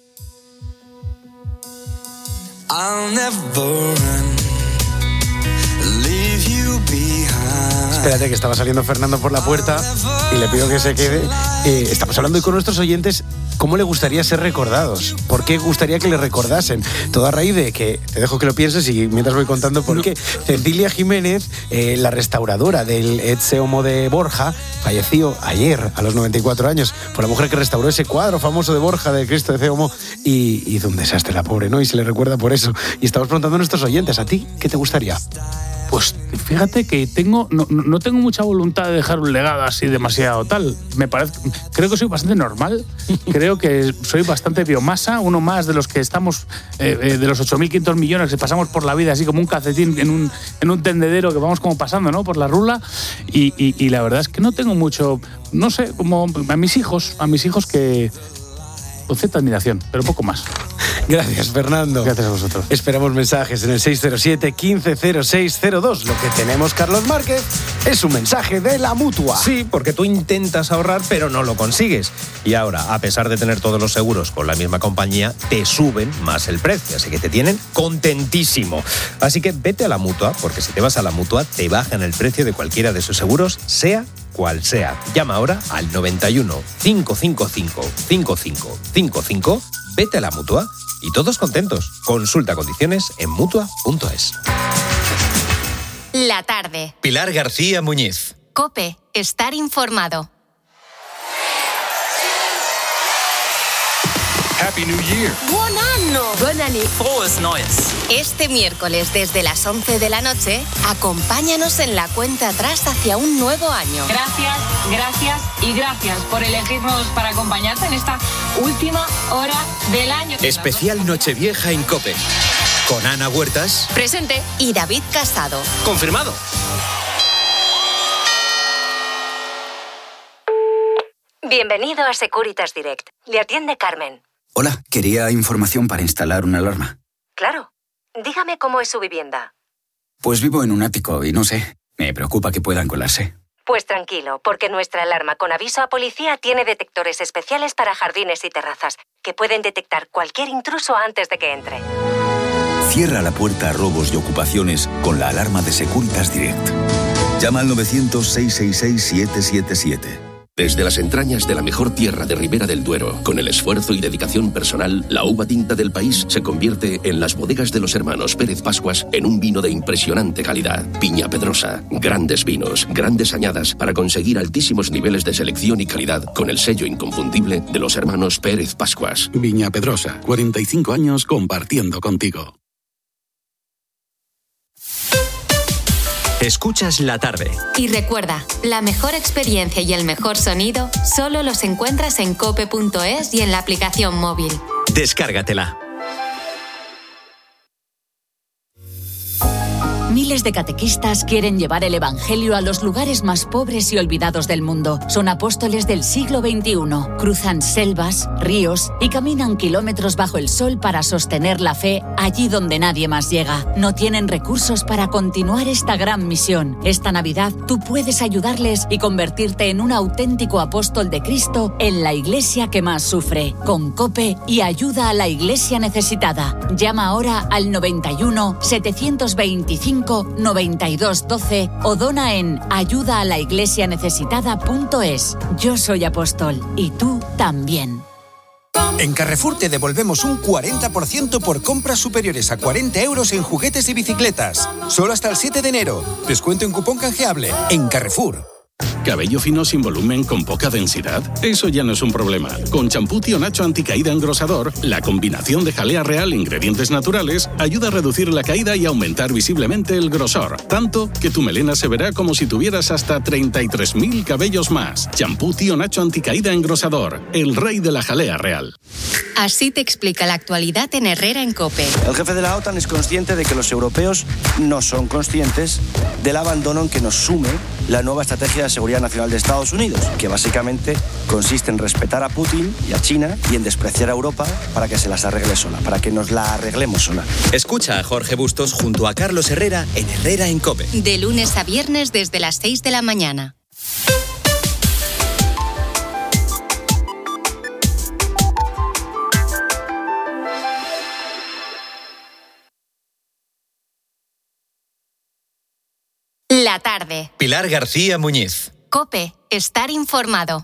I'll never run, leave you behind. Espérate, que estaba saliendo Fernando por la puerta y le pido que se quede. Eh, estamos hablando hoy con nuestros oyentes cómo le gustaría ser recordados, por qué gustaría que le recordasen. Todo a raíz de que, te dejo que lo pienses y mientras voy contando por qué. Cecilia Jiménez, eh, la restauradora del Ecce Homo de Borja, falleció ayer a los noventa y cuatro años. Fue la mujer que restauró ese cuadro famoso de Borja, del Cristo de Ecce Homo, y hizo un desastre la pobre, ¿no? Y se le recuerda por eso. Y estamos preguntando a nuestros oyentes, ¿a ti qué te gustaría? Pues fíjate que tengo no, no tengo mucha voluntad de dejar un legado así demasiado tal. Me parece, creo que soy bastante normal, creo que soy bastante biomasa, uno más de los que estamos, eh, eh, de los ocho mil quinientos millones que pasamos por la vida así como un calcetín en un, en un tendedero que vamos como pasando, ¿no? Por la rula, y, y, y la verdad es que no tengo mucho, no sé, como a mis hijos, a mis hijos que... con cierta admiración, pero poco más. Gracias, Fernando. Gracias a vosotros. Esperamos mensajes en el seis cero siete, quince cero seis cero dos. Lo que tenemos, Carlos Márquez, es un mensaje de la Mutua. Sí, porque tú intentas ahorrar, pero no lo consigues. Y ahora, a pesar de tener todos los seguros con la misma compañía, te suben más el precio. Así que te tienen contentísimo. Así que vete a la Mutua, porque si te vas a la Mutua, te bajan el precio de cualquiera de sus seguros, sea cual sea. Llama ahora al noventa y uno, cinco cinco cinco, cinco cinco cinco cinco, vete a la Mutua y todos contentos. Consulta condiciones en mutua punto es. La tarde. Pilar García Muñiz. COPE, estar informado. Happy New Year. ¡Buen año! ¡Buen año! Frohes Neues. Este miércoles desde las once de la noche, acompáñanos en la cuenta atrás hacia un nuevo año. Gracias, gracias y gracias por elegirnos para acompañarte en esta última hora del año. Especial Nochevieja en COPE. Con Ana Huertas. Presente. Y David Casado. Confirmado. Bienvenido a Securitas Direct. Le atiende Carmen. Hola, quería información para instalar una alarma. Claro. Dígame cómo es su vivienda. Pues vivo en un ático y no sé, me preocupa que puedan colarse. Pues tranquilo, porque nuestra alarma con aviso a policía tiene detectores especiales para jardines y terrazas, que pueden detectar cualquier intruso antes de que entre. Cierra la puerta a robos y ocupaciones con la alarma de Securitas Direct. Llama al novecientos, seiscientos sesenta y seis, siete siete siete. Desde las entrañas de la mejor tierra de Ribera del Duero, con el esfuerzo y dedicación personal, la uva tinta del país se convierte en las bodegas de los hermanos Pérez Pascuas en un vino de impresionante calidad. Viña Pedrosa, grandes vinos, grandes añadas para conseguir altísimos niveles de selección y calidad con el sello inconfundible de los hermanos Pérez Pascuas. Viña Pedrosa, cuarenta y cinco años compartiendo contigo. Escuchas La Tarde. Y recuerda, la mejor experiencia y el mejor sonido solo los encuentras en cope punto es y en la aplicación móvil. Descárgatela. Miles de catequistas quieren llevar el Evangelio a los lugares más pobres y olvidados del mundo. Son apóstoles del siglo veintiuno. Cruzan selvas, ríos y caminan kilómetros bajo el sol para sostener la fe allí donde nadie más llega. No tienen recursos para continuar esta gran misión. Esta Navidad tú puedes ayudarles y convertirte en un auténtico apóstol de Cristo en la iglesia que más sufre. Con COPE y ayuda a la iglesia necesitada. Llama ahora al noventa y uno, setecientos veinticinco, noventa y dos doce o dona en ayuda a la iglesia necesitada punto es. Yo soy apóstol y tú también. En Carrefour te devolvemos un cuarenta por ciento por compras superiores a cuarenta euros en juguetes y bicicletas. Solo hasta el siete de enero. Descuento en cupón canjeable en Carrefour. ¿Cabello fino sin volumen con poca densidad? Eso ya no es un problema. Con champú Tío Nacho anticaída engrosador, la combinación de jalea real e ingredientes naturales ayuda a reducir la caída y aumentar visiblemente el grosor. Tanto que tu melena se verá como si tuvieras hasta treinta y tres mil cabellos más. Champú Tío Nacho anticaída engrosador, el rey de la jalea real. Así te explica la actualidad en Herrera en COPE. El jefe de la OTAN es consciente de que los europeos no son conscientes del abandono en que nos sume la nueva estrategia de seguridad nacional de Estados Unidos, que básicamente consiste en respetar a Putin y a China y en despreciar a Europa para que se las arregle sola, para que nos la arreglemos sola. Escucha a Jorge Bustos junto a Carlos Herrera en Herrera en COPE. De lunes a viernes desde las seis de la mañana. La tarde. Pilar García Muñiz. COPE. Estar informado.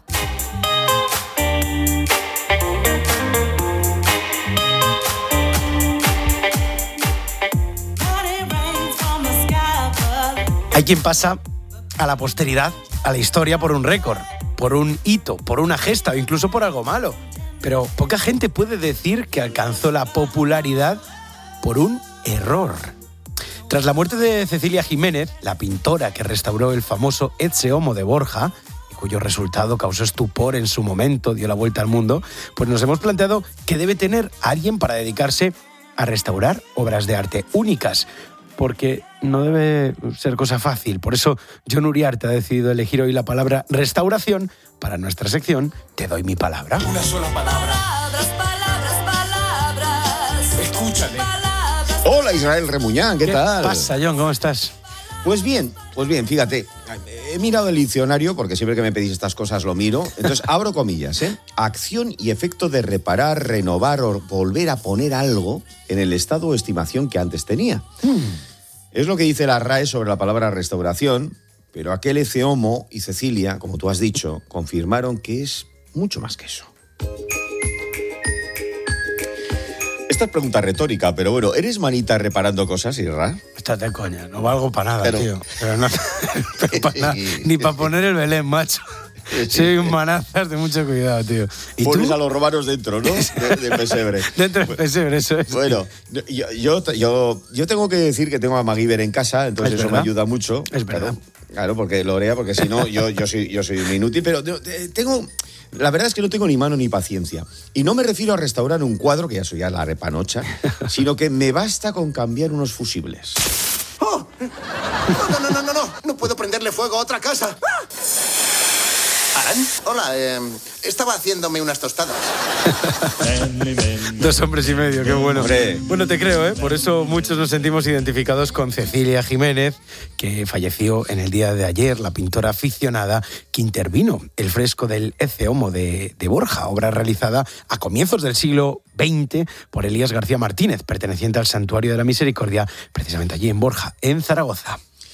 Hay quien pasa a la posteridad, a la historia por un récord, por un hito, por una gesta o incluso por algo malo. Pero poca gente puede decir que alcanzó la popularidad por un error. Tras la muerte de Cecilia Jiménez, la pintora que restauró el famoso Ecce Homo de Borja, y cuyo resultado causó estupor en su momento, dio la vuelta al mundo, pues nos hemos planteado que debe tener alguien para dedicarse a restaurar obras de arte únicas, porque no debe ser cosa fácil. Por eso, Jon Uriarte ha decidido elegir hoy la palabra restauración para nuestra sección Te doy mi palabra. Una sola palabra. Palabras, palabras, palabras. Escúchale. Hola Israel Remuñán, ¿qué, ¿Qué tal? ¿Qué pasa, Jon? ¿Cómo estás? Pues bien, pues bien, fíjate, he mirado el diccionario, porque siempre que me pedís estas cosas lo miro, entonces abro comillas, ¿eh? Acción y efecto de reparar, renovar o volver a poner algo en el estado o estimación que antes tenía. Hmm. Es lo que dice la R A E sobre la palabra restauración, pero aquel Ecce Homo y Cecilia, como tú has dicho, confirmaron que es mucho más que eso. Esta es pregunta retórica, pero bueno, ¿eres manita reparando cosas, Isra? Estás de coña, no valgo para nada, pero... tío. Pero no, pero para nada, ni para poner el Belén, macho. Soy un manazas de mucho cuidado, tío. ¿Y pones tú? A los romanos dentro, ¿no? De, de pesebre. Dentro del pesebre, eso es. Bueno, yo, yo, yo, yo tengo que decir que tengo a MacGyver en casa, entonces ¿Es eso verdad? Me ayuda mucho. Es verdad. Claro, claro porque Lorea, porque si no, yo, yo, soy, yo soy un inútil, pero tengo... La verdad es que no tengo ni mano ni paciencia. Y no me refiero a restaurar un cuadro, que ya soy ya la repanocha, sino que me basta con cambiar unos fusibles. ¡Oh! No, no, no, no, no. No puedo prenderle fuego a otra casa. ¡Ah! ¿Arán? Hola, eh, estaba haciéndome unas tostadas. Dos hombres y medio, qué bueno. Hombre. Bueno, te creo, ¿eh? Por eso muchos nos sentimos identificados con Cecilia Jiménez, que falleció en el día de ayer, la pintora aficionada que intervino el fresco del Ecce Homo de, de Borja, obra realizada a comienzos del siglo veinte por Elías García Martínez, perteneciente al Santuario de la Misericordia, precisamente allí en Borja, en Zaragoza.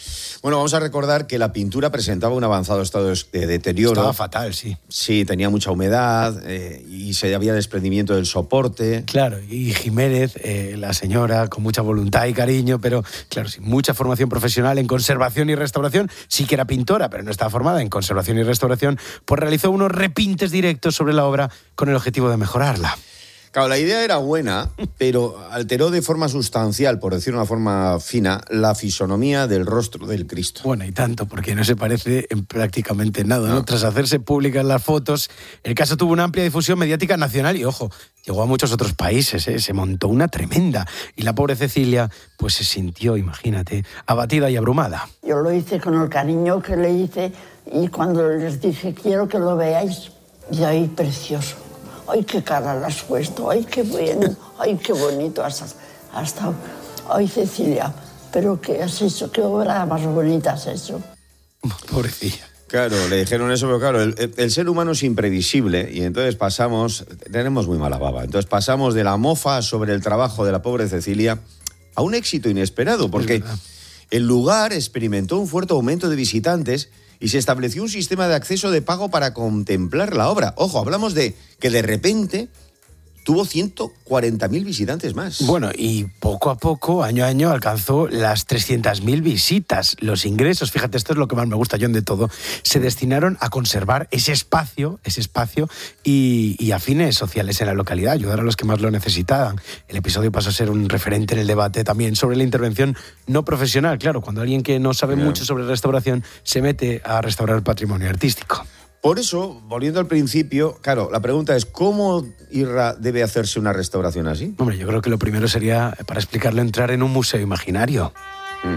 Bueno, vamos a recordar que la pintura presentaba un avanzado estado de deterioro. Estaba fatal, sí. Sí, tenía mucha humedad eh, y se había desprendimiento del soporte. Claro, y Jiménez, eh, la señora, con mucha voluntad y cariño, pero claro, sin mucha formación profesional en conservación y restauración, sí que era pintora, pero no estaba formada en conservación y restauración, pues realizó unos repintes directos sobre la obra con el objetivo de mejorarla. Claro, la idea era buena, pero alteró de forma sustancial, por decir una forma fina, la fisonomía del rostro del Cristo. Bueno, y tanto, porque no se parece en prácticamente nada, ¿no? No. Tras hacerse públicas las fotos, el caso tuvo una amplia difusión mediática nacional y, ojo, llegó a muchos otros países, ¿eh? Se montó una tremenda. Y la pobre Cecilia, pues se sintió, imagínate, abatida y abrumada. Yo lo hice con el cariño que le hice y cuando les dije, quiero que lo veáis, y ahí precioso. ¡Ay, qué cara le has puesto! ¡Ay, qué bueno! ¡Ay, qué bonito has estado! ¡Ay, Cecilia! ¿Pero qué has hecho? ¿Qué obra más bonita has hecho? Pobrecilla. Claro, le dijeron eso, pero claro, el, el, el ser humano es imprevisible y entonces pasamos, tenemos muy mala baba, entonces pasamos de la mofa sobre el trabajo de la pobre Cecilia a un éxito inesperado, porque el lugar experimentó un fuerte aumento de visitantes y se estableció un sistema de acceso de pago para contemplar la obra. Ojo, hablamos de que de repente tuvo ciento cuarenta mil visitantes más. Bueno, y poco a poco, año a año, alcanzó las trescientas mil visitas. Los ingresos, fíjate, esto es lo que más me gusta, John, de todo, se destinaron a conservar ese espacio, ese espacio y, y a fines sociales en la localidad, ayudar a los que más lo necesitaban. El episodio pasó a ser un referente en el debate también sobre la intervención no profesional. Claro, cuando alguien que no sabe yeah. mucho sobre restauración se mete a restaurar el patrimonio artístico. Por eso, volviendo al principio, claro, la pregunta es, ¿cómo, Irra, debe hacerse una restauración así? Hombre, yo creo que lo primero sería, para explicarlo, entrar en un museo imaginario. Mm.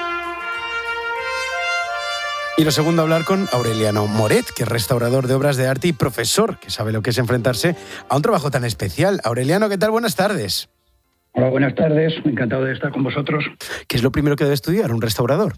Y lo segundo, hablar con Aureliano Moret, que es restaurador de obras de arte y profesor, que sabe lo que es enfrentarse a un trabajo tan especial. Aureliano, ¿qué tal? Buenas tardes. Hola, buenas tardes. Encantado de estar con vosotros. ¿Qué es lo primero que debe estudiar un restaurador?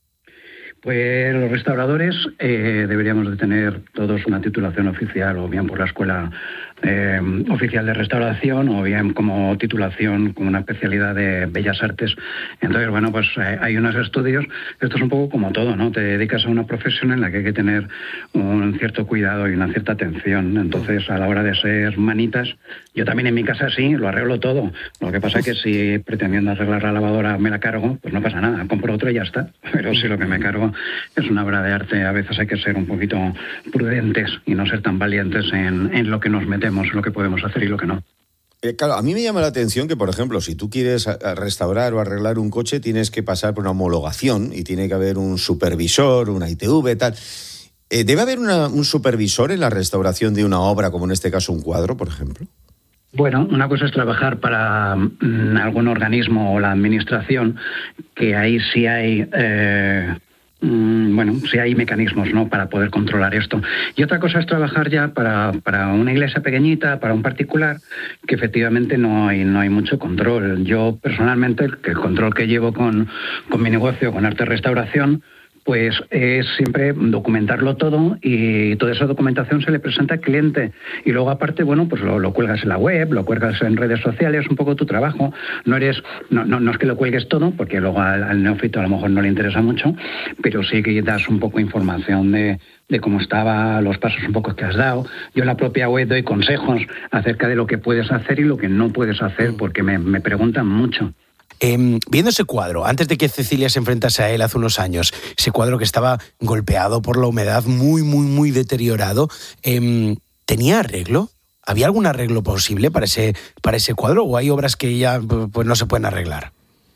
Pues los restauradores eh, deberíamos de tener todos una titulación oficial, o bien por la Escuela eh, Oficial de Restauración, o bien como titulación, como una especialidad de Bellas Artes. Entonces, bueno, pues eh, hay unos estudios, esto es un poco como todo, ¿no? Te dedicas a una profesión en la que hay que tener un cierto cuidado y una cierta atención. Entonces, a la hora de ser manitas, yo también en mi casa sí, lo arreglo todo. Lo que pasa es que si pretendiendo arreglar la lavadora me la cargo, pues no pasa nada, compro otra y ya está. Pero si lo que me cargo es una obra de arte, a veces hay que ser un poquito prudentes y no ser tan valientes en, en lo que nos metemos, lo que podemos hacer y lo que no. Eh, claro, a mí me llama la atención que, por ejemplo, si tú quieres restaurar o arreglar un coche, tienes que pasar por una homologación y tiene que haber un supervisor, una I T V, tal. Eh, ¿Debe haber una, un supervisor en la restauración de una obra, como en este caso un cuadro, por ejemplo? Bueno, una cosa es trabajar para mm, algún organismo o la administración, que ahí sí hay... Eh, Bueno, sí hay mecanismos, ¿no?, para poder controlar esto. Y otra cosa es trabajar ya para, para una iglesia pequeñita, para un particular, que efectivamente no hay, no hay mucho control. Yo personalmente, el, el control que llevo con, con mi negocio, con Arte Restauración, pues es siempre documentarlo todo y toda esa documentación se le presenta al cliente. Y luego aparte, bueno, pues lo, lo cuelgas en la web, lo cuelgas en redes sociales, un poco tu trabajo. No eres, no, no, no es que lo cuelgues todo, porque luego al, al neófito a lo mejor no le interesa mucho, pero sí que das un poco información de, de cómo estaba, los pasos un poco que has dado. Yo en la propia web doy consejos acerca de lo que puedes hacer y lo que no puedes hacer, porque me, me preguntan mucho. Eh, viendo ese cuadro, antes de que Cecilia se enfrentase a él hace unos años, ese cuadro que estaba golpeado por la humedad, muy, muy, muy deteriorado, eh, ¿tenía arreglo? ¿Había algún arreglo posible para ese, para ese cuadro o hay obras que ya pues, no se pueden arreglar?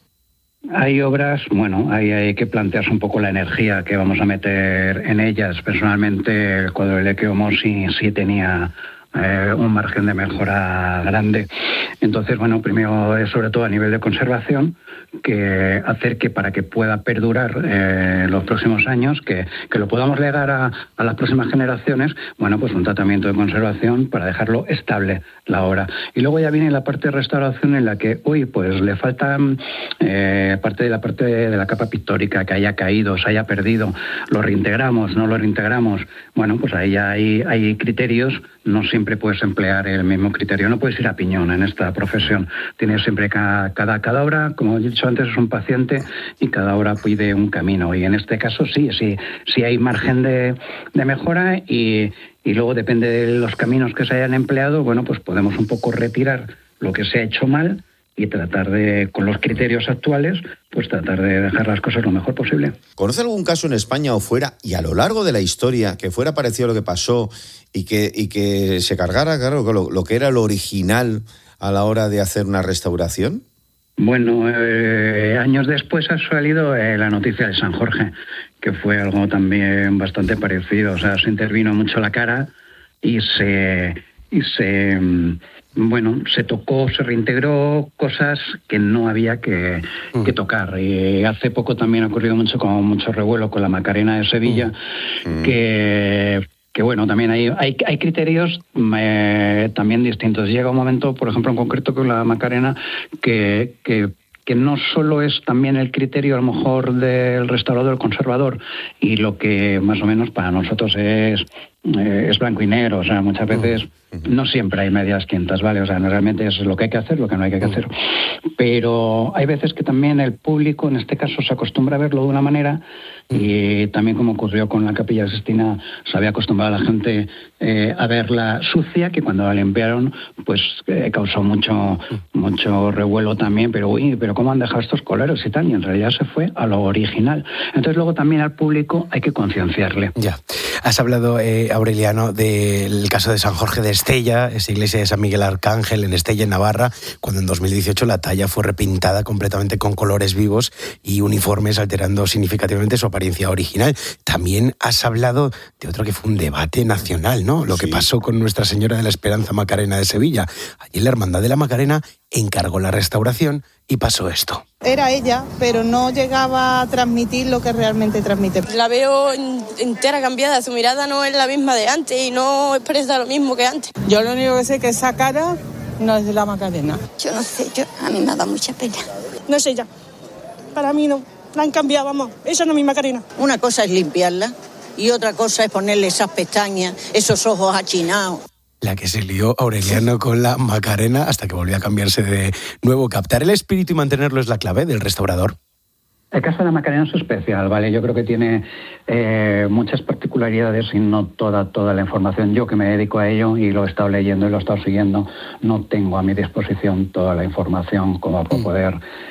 Hay obras, bueno, hay, hay que plantearse un poco la energía que vamos a meter en ellas. Personalmente, el cuadro de Lequeomo sí, sí tenía... Eh, un margen de mejora grande. Entonces, bueno, primero es sobre todo a nivel de conservación, que hacer que para que pueda perdurar eh, los próximos años, que, que lo podamos legar a, a las próximas generaciones, bueno, pues un tratamiento de conservación para dejarlo estable la obra. Y luego ya viene la parte de restauración en la que, uy, pues le falta eh, parte de la parte de la capa pictórica que haya caído, se haya perdido, lo reintegramos, no lo reintegramos. Bueno, pues ahí ya hay, hay criterios no siempre puedes emplear el mismo criterio, no puedes ir a piñón en esta profesión. Tienes siempre cada, cada, cada hora, como he dicho antes, es un paciente y cada hora pide un camino. Y en este caso sí, sí, sí hay margen de, de mejora y, y luego depende de los caminos que se hayan empleado, bueno, pues podemos un poco retirar lo que se ha hecho mal y tratar de, con los criterios actuales, pues tratar de dejar las cosas lo mejor posible. ¿Conoce algún caso en España o fuera, y a lo largo de la historia, que fuera parecido a lo que pasó y que, y que se cargara, claro, lo, lo que era lo original a la hora de hacer una restauración? Bueno, eh, años después ha salido eh, la noticia de San Jorge, que fue algo también bastante parecido. O sea, se intervino mucho la cara y se... y se bueno, se tocó, se reintegró cosas que no había que, mm. que tocar. Y hace poco también ha ocurrido mucho, con mucho revuelo con la Macarena de Sevilla, mm. que, que bueno, también hay, hay, hay criterios eh, también distintos. Llega un momento, por ejemplo, en concreto con la Macarena, que... que que no solo es también el criterio a lo mejor del restaurador conservador y lo que más o menos para nosotros es, eh, es blanco y negro, o sea, muchas veces no siempre hay medias tintas, ¿vale? O sea, no, realmente es lo que hay que hacer, lo que no hay que hacer. Pero hay veces que también el público, en este caso, se acostumbra a verlo de una manera y también como ocurrió con la Capilla Sixtina, se había acostumbrado a la gente eh, a verla sucia, que cuando la limpiaron, pues eh, causó mucho mucho revuelo también, pero uy, pero ¿cómo han dejado estos coleros y tal? Y en realidad se fue a lo original. Entonces luego también al público hay que concienciarle. Ya. Has hablado, eh, Aureliano, del caso de San Jorge de Estella, esa iglesia de San Miguel Arcángel en Estella, en Navarra, cuando en dos mil dieciocho la talla fue repintada completamente con colores vivos y uniformes, alterando significativamente su apariencia original. También has hablado de otro que fue un debate nacional, ¿no? Lo que sí. pasó con Nuestra Señora de la Esperanza Macarena de Sevilla. Allí la Hermandad de la Macarena encargó la restauración y pasó esto. Era ella, pero no llegaba a transmitir lo que realmente transmite. La veo entera cambiada, su mirada no es la misma de antes y no expresa lo mismo que antes. Yo lo único que sé es que esa cara no es de la Macarena. Yo no sé, yo, a mí me da mucha pena. No es ella, para mí no, la han cambiado, vamos, esa no es mi Macarena. Una cosa es limpiarla y otra cosa es ponerle esas pestañas, esos ojos achinados. La que se lió Aureliano con la Macarena hasta que volvió a cambiarse de nuevo. Captar el espíritu y mantenerlo es la clave del restaurador. El caso de la Macarena es especial, ¿vale? Yo creo que tiene eh, muchas particularidades y no toda, toda la información. Yo que me dedico a ello y lo he estado leyendo y lo he estado siguiendo, no tengo a mi disposición toda la información como para poder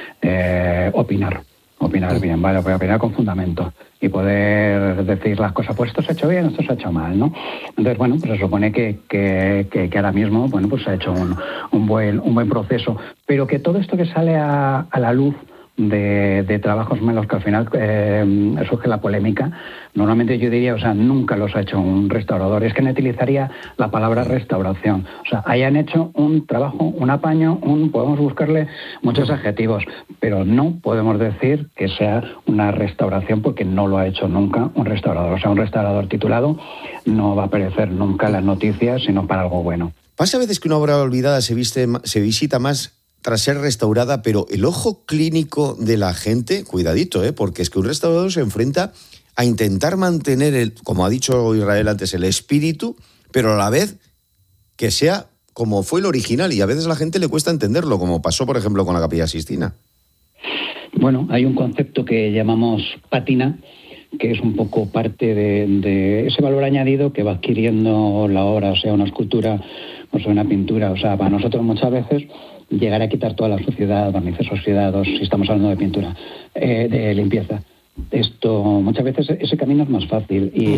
eh, opinar. Opinar bien, ¿vale? Voy a opinar con fundamento y poder decir las cosas, pues esto se ha hecho bien, esto se ha hecho mal, ¿no? Entonces, bueno, pues se supone que, que, que, que ahora mismo, bueno, pues se ha hecho un, un, buen, un buen proceso, pero que todo esto que sale a, a la luz de, de trabajos malos, que al final eh, surge la polémica, normalmente yo diría, o sea, nunca los ha hecho un restaurador. Es que no utilizaría la palabra restauración. O sea, hayan hecho un trabajo, un apaño, un podemos buscarle muchos adjetivos, pero no podemos decir que sea una restauración porque no lo ha hecho nunca un restaurador. O sea, un restaurador titulado no va a aparecer nunca en las noticias, sino para algo bueno. Pasa a veces que una obra olvidada se, viste, se visita más tras ser restaurada, pero el ojo clínico de la gente, cuidadito, ¿eh? Porque es que un restaurador se enfrenta a intentar mantener, el, como ha dicho Israel antes, el espíritu, pero a la vez que sea como fue el original, y a veces a la gente le cuesta entenderlo, como pasó, por ejemplo, con la Capilla Sixtina. Bueno, hay un concepto que llamamos pátina, que es un poco parte de, de ese valor añadido que va adquiriendo la obra, o sea, una escultura o sea, una pintura. O sea, para nosotros muchas veces llegar a quitar toda la suciedad, barnices oxidados, si estamos hablando de pintura, eh, de limpieza. Esto, muchas veces ese camino es más fácil y,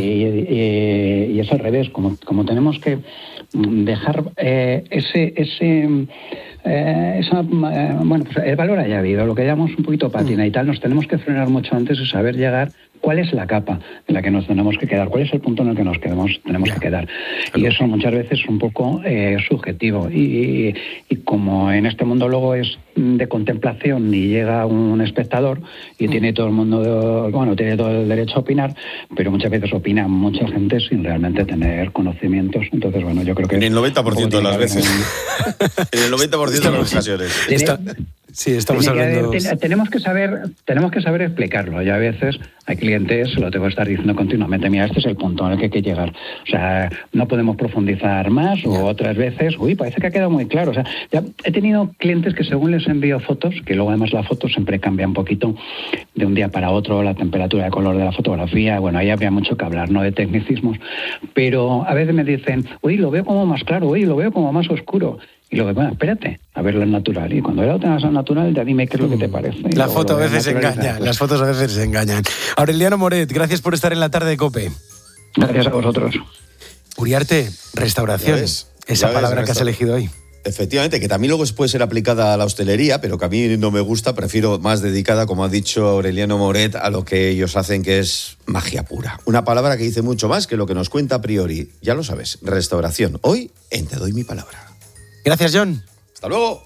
y, y es al revés, como, como tenemos que dejar eh, ese, ese eh, esa, eh, bueno, pues el valor añadido, lo que llamamos un poquito pátina y tal, nos tenemos que frenar mucho antes de saber llegar cuál es la capa en la que nos tenemos que quedar, cuál es el punto en el que nos quedamos, tenemos que quedar. Y eso muchas veces es un poco eh, subjetivo. Y, y como en este mundo luego es de contemplación y llega un espectador y mm. tiene todo el mundo, bueno, tiene todo el derecho a opinar, pero muchas veces opina mucha gente sin realmente tener conocimientos. Entonces, bueno, yo creo que... En el noventa por ciento de las veces. En el noventa por ciento de las ocasiones. Está, Sí, estamos Tiene que hablando... haber- ten- tenemos que saber, tenemos que saber explicarlo. Y a veces hay clientes, lo tengo que estar diciendo continuamente, mira, este es el punto al que hay que llegar. O sea, no podemos profundizar más, o otras veces, uy, parece que ha quedado muy claro. O sea, ya he tenido clientes que según les envío fotos, que luego además la foto siempre cambia un poquito de un día para otro, la temperatura de color de la fotografía, bueno, ahí habría mucho que hablar, ¿no?, de tecnicismos. Pero a veces me dicen, uy, lo veo como más claro, uy, lo veo como más oscuro. Y luego, bueno, espérate, a verlo en natural. Y cuando ya lo tengas en natural, ya dime qué es lo que te parece. Y La luego foto a lo ves veces natural y engaña, tal. las fotos a veces se engañan. Aureliano Moret, gracias por estar en la tarde de COPE. Gracias a vosotros. Uriarte, restauración, Ya ves, esa ya ves, palabra que has resta- elegido hoy. Efectivamente, que también luego puede ser aplicada a la hostelería, pero que a mí no me gusta, prefiero más dedicada, como ha dicho Aureliano Moret, a lo que ellos hacen, que es magia pura. Una palabra que dice mucho más que lo que nos cuenta a priori. Ya lo sabes, restauración. Hoy en Te doy mi palabra. Gracias, John. Hasta luego.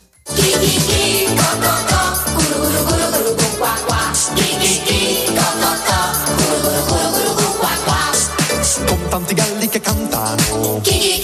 Con tanti galli che cantano.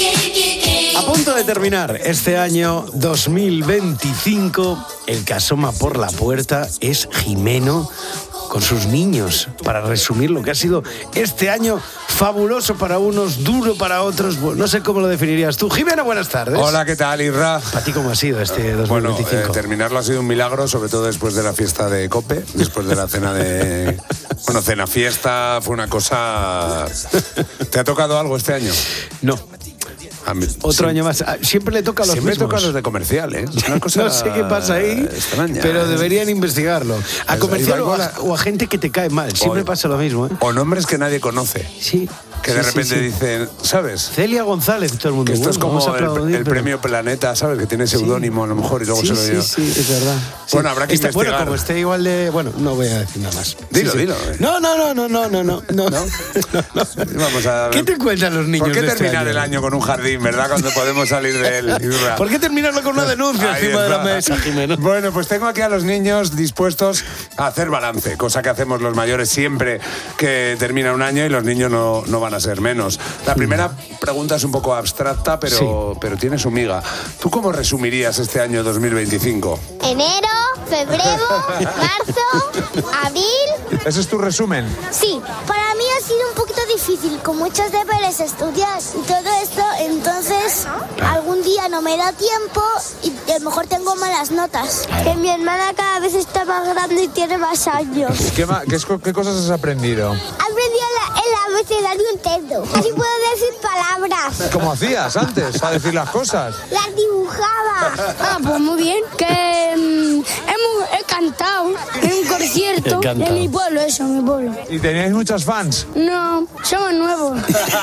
A punto de terminar este año dos mil veinticinco, el que asoma por la puerta es Jimeno con sus niños, para resumir lo que ha sido este año fabuloso para unos, duro para otros. Bueno, no sé cómo lo definirías tú. Jimeno, buenas tardes. Hola, ¿qué tal, Isra? ¿Para ti cómo ha sido este dos mil veinticinco? Bueno, eh, terminarlo ha sido un milagro, sobre todo después de la fiesta de COPE, después de la cena de... Bueno, cena, fiesta, fue una cosa... ¿Te ha tocado algo este año? No. A mí- Otro sí. año más. Ah, Siempre le toca a los Siempre mismos. toca a los de comercial, ¿eh? Es una cosa No sé qué pasa ahí, extraña, pero ¿eh? deberían investigarlo. A Es- comercial o a, Ibarbola- o a gente que te cae mal. Siempre O- pasa lo mismo, ¿eh? O nombres que nadie conoce. Sí. Que de Sí, sí, repente sí. dicen, ¿sabes? Celia González, todo el mundo. Que esto es bueno, como vamos a el, aplaudir, el pero- premio Planeta, ¿sabes? Que tiene seudónimo a lo mejor y luego sí, se lo sí, dio. sí, es verdad. Sí. Bueno, habrá que Está- investigar. Bueno, como esté igual de... Bueno, no voy a decir nada más. Dilo, Sí, sí. dilo. eh. No, no, no, no, no, no, no, no. no. Vamos a ver. ¿Qué te cuentan los niños ¿Por qué de este terminar año? el año con un jardín, verdad? Cuando podemos salir de él. Isra? ¿Por qué terminarlo con una denuncia Ahí encima de la está. mesa, Jimeno? Bueno, pues tengo aquí a los niños dispuestos a hacer balance, cosa que hacemos los mayores siempre que termina un año y los niños no, no van a ser menos. La primera pregunta es un poco abstracta, pero, pero tiene su miga. ¿Tú cómo resumirías este año dos mil veinticinco? Enero, febrero, marzo, abril. ¿Ese es tu resumen? Sí, para mí ha sido un poquito difícil, con muchos deberes estudiar y todo esto, entonces algún día no me da tiempo y a lo mejor tengo malas notas. Que mi hermana cada vez está más grande y tiene más años. ¿Qué, ma- qué, es- qué cosas has aprendido? Aprendí el, el abecedario entero. Así puedo decir palabras. ¿Cómo hacías antes a decir las cosas? Las dibujaba. Ah, pues muy bien, que mm, hemos, he cantado en un concierto He cantado. de mi pueblo, eso, mi pueblo. ¿Y teníais muchos fans? No, somos nuevos.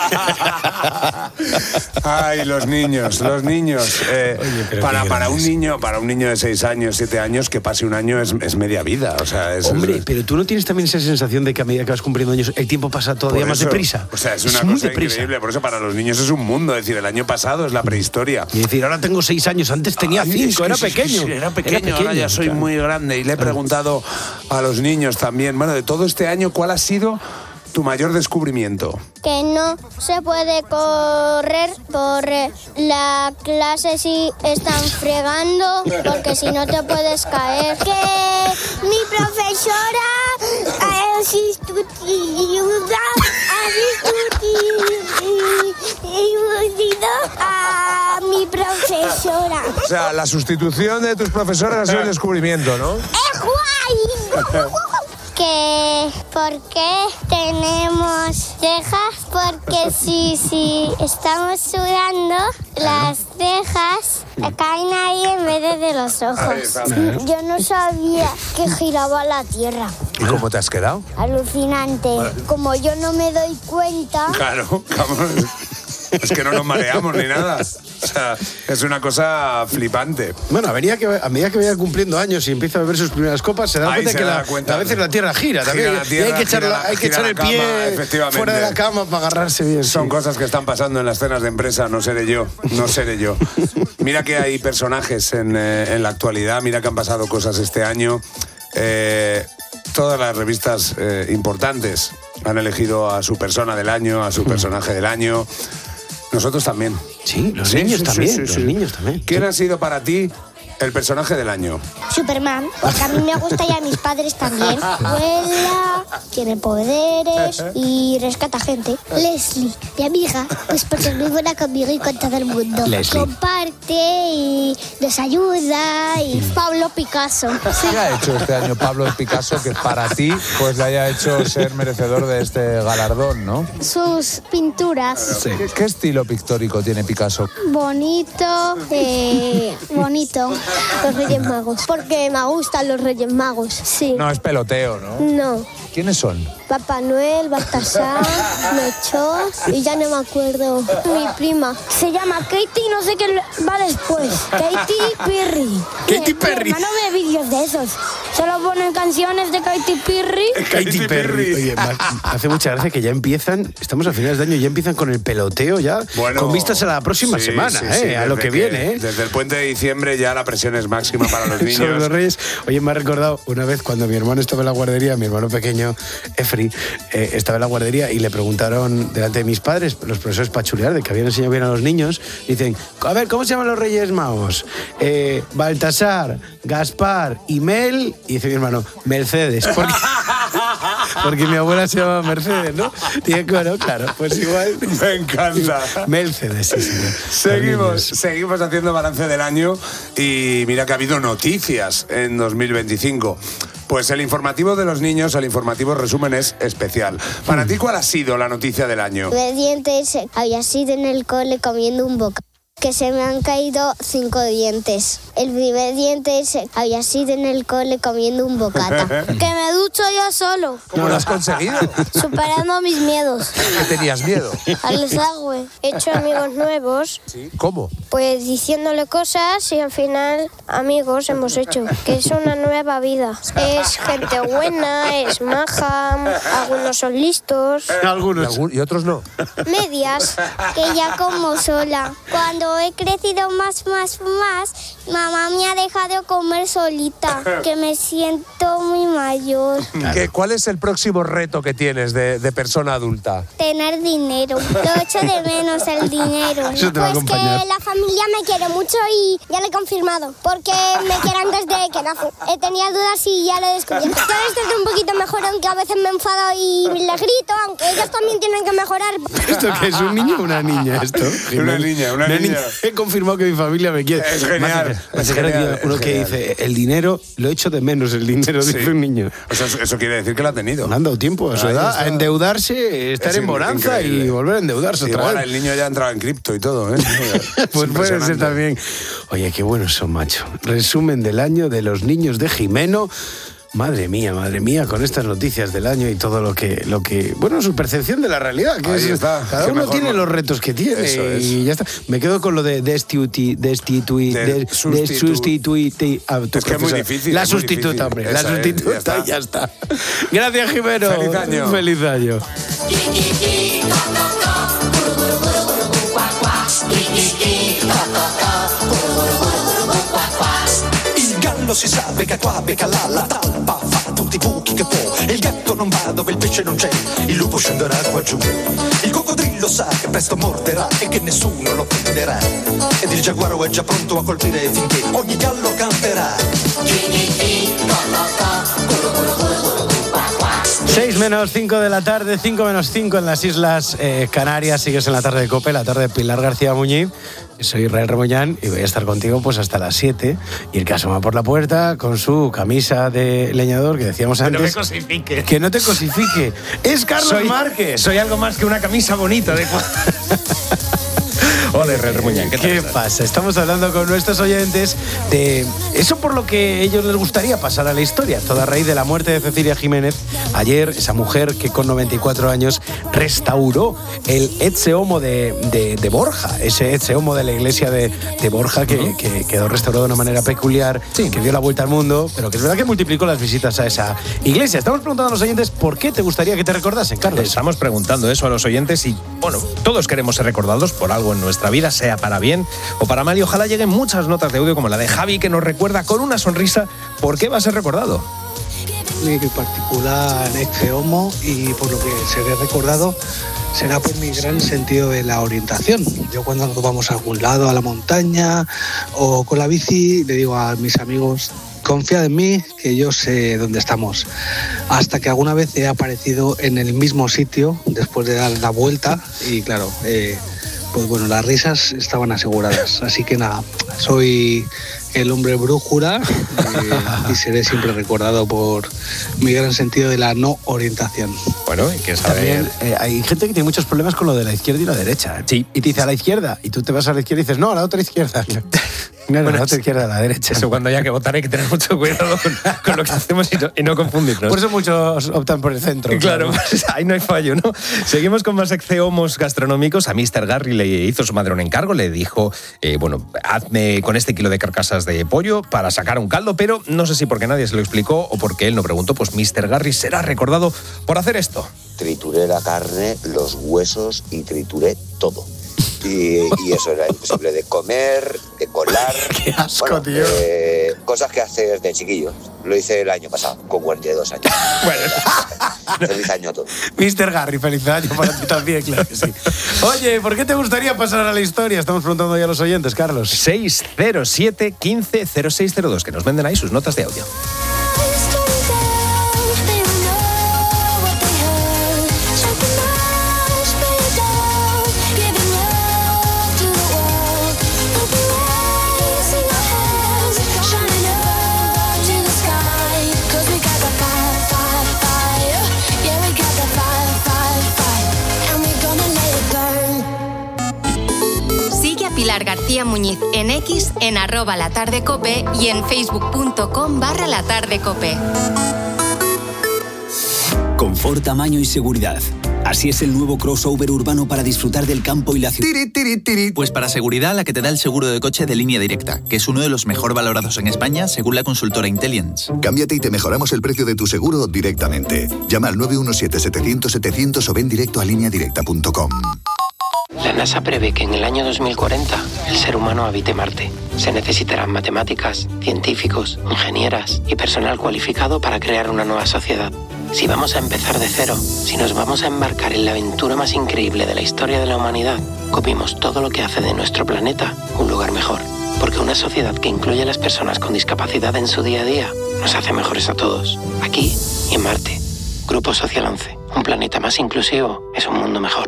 Ay, los niños, los niños. Eh, pero para, qué para un grandes. niño, para un niño de seis años, siete años, que pase un año es, es media vida. O sea, es, Hombre, es- pero tú no tienes también esa sensación de que a medida que vas cumpliendo años el tiempo pasa todavía por más eso, deprisa. O sea, es una muy cosa deprisa. increíble. Por eso para los niños es un mundo. Es decir, el año pasado es la prehistoria. Y decir, ahora tengo seis años, antes tenía Ay, cinco, es que era, sí, sí, pequeño. sí, era pequeño. Ahora ya soy claro. muy grande. Y le he preguntado a los niños también, bueno, de todo este año, ¿cuál ha sido tu mayor descubrimiento? Que no se puede correr por la clase si están fregando, porque si no te puedes caer. Que mi profesora ha asistido a mi profesora. O sea, la sustitución de tus profesores ha sido el descubrimiento, ¿no? ¡Es guay! Que ¿por qué tenemos cejas? Porque si, si estamos sudando, las cejas caen ahí en vez de, de los Ahí ojos. está. Yo no sabía que giraba la Tierra. ¿Y cómo te has quedado? Alucinante. Como yo no me doy cuenta... Claro, cabrón. Es que no nos mareamos ni nada. O sea, es una cosa flipante. Bueno, a medida, que, a medida que vaya cumpliendo años y empieza a beber sus primeras copas, se da Ahí cuenta se que da la, cuenta. a veces la tierra gira también. Gira la tierra, y hay que echar, gira la- la- hay que gira echar la el cama, pie efectivamente. fuera de la cama para agarrarse bien. Son sí. cosas que están pasando en las cenas de empresa, no seré yo, no seré yo. Mira que hay personajes en, eh, en la actualidad, mira que han pasado cosas este año. Eh, todas las revistas eh, importantes han elegido a su persona del año, a su personaje del año. Nosotros también. Sí, los niños también, los niños también. ¿Quién ha sido para ti el personaje del año. Superman, porque a mí me gusta y a mis padres también. Vuela, tiene poderes y rescata gente. Leslie, mi amiga, pues porque es muy buena conmigo y con todo el mundo. Leslie. Comparte y nos ayuda. Y Pablo Picasso. ¿Qué ha hecho este año Pablo Picasso que para ti pues le haya hecho ser merecedor de este galardón, ¿no? Sus pinturas. Sí. ¿Qué, qué estilo pictórico tiene Picasso? Bonito, eh, bonito. Los Reyes Magos. Porque me gustan los Reyes Magos, sí. No es peloteo, ¿no? No. ¿Quiénes son? Papá Noel, Baltasar, Melchor y ya no me acuerdo. Mi prima. Se llama Katy, no sé qué va después. Katy Perry. Katy Perry. Mi hermano ve vídeos de esos. Solo ponen canciones de Katy Perry. Katy Perry. Oye, hace mucha gracia que ya empiezan, estamos a finales de año, ya empiezan con el peloteo ya, Bueno, con vistas a la próxima sí, semana, sí, eh, sí, a lo que, que viene. Eh. Desde el puente de diciembre ya la presión es máxima para los niños. Sobre los Reyes. Oye, me ha recordado una vez cuando mi hermano estaba en la guardería, mi hermano pequeño, Efri, eh, estaba en la guardería y le preguntaron delante de mis padres, los profesores para chulear, de que habían enseñado bien a los niños, dicen, a ver, ¿cómo se llaman los Reyes Magos? Eh, Baltasar, Gaspar y Mel, y dice mi hermano, Mercedes, porque, porque mi abuela se llama Mercedes, ¿no? Y bueno, claro, pues igual. Me encanta. Mercedes, sí, señor. Seguimos, seguimos haciendo balance del año y mira que ha habido noticias en dos mil veinticinco. Pues el informativo de los niños, el informativo resumen es especial. Para ti, ¿cuál ha sido la noticia del año? De dientes, había sido en el cole comiendo un bocado. Que se me han caído cinco dientes. El primer diente ese había sido en el cole comiendo un bocata. Que me ducho yo solo. ¿Cómo lo has conseguido? Superando mis miedos. ¿Qué tenías miedo? Al desagüe. He hecho amigos nuevos. ¿Sí? ¿Cómo? Pues diciéndole cosas y al final amigos hemos hecho. Que es una nueva vida. Es gente buena, es maja, algunos son listos. Algunos. Y otros no. Medias. Que ya como sola. Cuando he crecido más, más, más, mamá me ha dejado comer solita, que me siento muy mayor. ¿Qué, ¿Cuál es el próximo reto que tienes de, de persona adulta? Tener dinero. Lo echo de menos el dinero. Eso te va a Pues que acompañar. la familia me quiere mucho y ya lo he confirmado, porque me quieren desde que nací. He tenido dudas y ya lo he descubierto. Cada vez estoy un poquito mejor, aunque a veces me enfado y les grito, aunque ellos también tienen que mejorar. ¿Esto qué es? ¿Un niño o una niña esto? Una niña, una niña. He confirmado que mi familia me quiere. Es genial, Me hace es gracia genial, uno es que genial. dice, el dinero, lo echo de menos el dinero, Sí. dice un niño. O sea, eso, eso quiere decir que lo ha tenido. No han dado tiempo a su Ahí edad está. a endeudarse, estar Es en bonanza increíble. y volver a endeudarse otra Igual vez. el niño ya ha entrado en cripto y todo, ¿eh? Pues puede ser también. Oye, qué buenos son, macho. Resumen del año de los niños de Jimeno. Madre mía, madre mía, con estas noticias del año y todo lo que, lo que, bueno, su percepción de la realidad. Que Ahí es, está. Cada Qué uno mejor tiene no- los retos que tiene Eso es. y ya está. Me quedo con lo de destituir, destituir, De de, sustitu- sustituir a tu Es que es muy profesor. difícil, La es muy sustituta, difícil. hombre, la Esa es, ya sustituta está. y ya está. Gracias, Jimeno. Feliz año. Feliz año. Il gallo si sa, becca qua, becca là, la talpa fa tutti i buchi che può. E il gatto non va dove il pesce non c'è, il lupo scenderà qua giù. Il coccodrillo sa che presto morderà e che nessuno lo prenderà. Ed il giaguaro è già pronto a colpire finché ogni gallo canterà. seis menos cinco de la tarde, cinco menos cinco en las Islas eh, Canarias. Sigues en la tarde de COPE, la tarde de Pilar García Muñiz. Soy Israel Remoñán y voy a estar contigo pues hasta las siete. Y el que asoma por la puerta con su camisa de leñador que decíamos Que no me antes. cosifique. Que no te cosifique. Es Carlos Soy- Márquez. Soy algo más que una camisa bonita de Hola, Israel Remuñán, ¿qué tal ¿Qué estás? pasa? Estamos hablando con nuestros oyentes de eso por lo que a ellos les gustaría pasar a la historia. Toda raíz de la muerte de Cecilia Jiménez. Ayer, esa mujer que con noventa y cuatro años restauró el Ecce Homo de, de, de Borja. Ese Ecce Homo de la iglesia de, de Borja que, uh-huh. que quedó restaurado de una manera peculiar, sí. que dio la vuelta al mundo, pero que es verdad que multiplicó las visitas a esa iglesia. Estamos preguntando a los oyentes por qué te gustaría que te recordasen, Carlos. Estamos preguntando eso a los oyentes y, bueno, todos queremos ser recordados por algo en nuestra vida, sea para bien o para mal, y ojalá lleguen muchas notas de audio como la de Javi, que nos recuerda con una sonrisa por qué va a ser recordado. En particular Ecce Homo, y por lo que seré recordado será por mi gran sentido de la orientación. Yo cuando nos vamos a algún lado, a la montaña o con la bici, le digo a mis amigos, confiad en mí, que yo sé dónde estamos. Hasta que alguna vez he aparecido en el mismo sitio después de dar la vuelta y claro, eh, pues bueno, las risas estaban aseguradas. Así que nada, soy el hombre brújula eh, y seré siempre recordado por mi gran sentido de la no orientación. Bueno, hay que saber... También eh, hay gente que tiene muchos problemas con lo de la izquierda y la derecha. Sí. Y te dice a la izquierda, y tú te vas a la izquierda y dices, no, a la otra izquierda. No, no, Bueno, la otra izquierda, a la derecha. Eso cuando haya que votar hay que tener mucho cuidado con, con lo que hacemos y no, y no confundirnos. Por eso muchos optan por el centro. Claro, pues ahí no hay fallo, ¿no? Seguimos con más exceomos gastronómicos. A mister Garry le hizo su madre un encargo, le dijo, eh, bueno, hazme con este kilo de carcasas de pollo para sacar un caldo, pero no sé si porque nadie se lo explicó o porque él no preguntó, pues mister Garry será recordado por hacer esto. Trituré la carne, los huesos y trituré todo. Y, y eso era imposible de comer, de colar. ¡Qué asco, bueno, tío! Eh, cosas que haces de chiquillo. Lo hice el año pasado, con cuarenta y dos años. Bueno. Feliz año a todos. mister Garry, feliz año para ti también, claro que sí. Oye, ¿por qué te gustaría pasar a la historia? Estamos preguntando ya a los oyentes, Carlos. seis cero siete, quince, cero seis cero dos, que nos venden ahí sus notas de audio. Pilar García Muñiz en X, en arroba latardecope y en facebook.com barra latardecope. Confort, tamaño y seguridad. Así es el nuevo crossover urbano para disfrutar del campo y la ciudad. Tiri, tiri, tiri. Pues para seguridad, la que te da el seguro de coche de Línea Directa, que es uno de los mejor valorados en España según la consultora Intelliance. Cámbiate y te mejoramos el precio de tu seguro directamente. Llama al nueve uno siete, setecientos, setecientos o ven directo a línea directa punto com. La NASA prevé que en el año dos mil cuarenta el ser humano habite Marte. Se necesitarán matemáticas, científicos, ingenieras y personal cualificado para crear una nueva sociedad. Si vamos a empezar de cero, si nos vamos a embarcar en la aventura más increíble de la historia de la humanidad, copiemos todo lo que hace de nuestro planeta un lugar mejor. Porque una sociedad que incluye a las personas con discapacidad en su día a día nos hace mejores a todos, aquí y en Marte. Grupo Social once. Un planeta más inclusivo es un mundo mejor.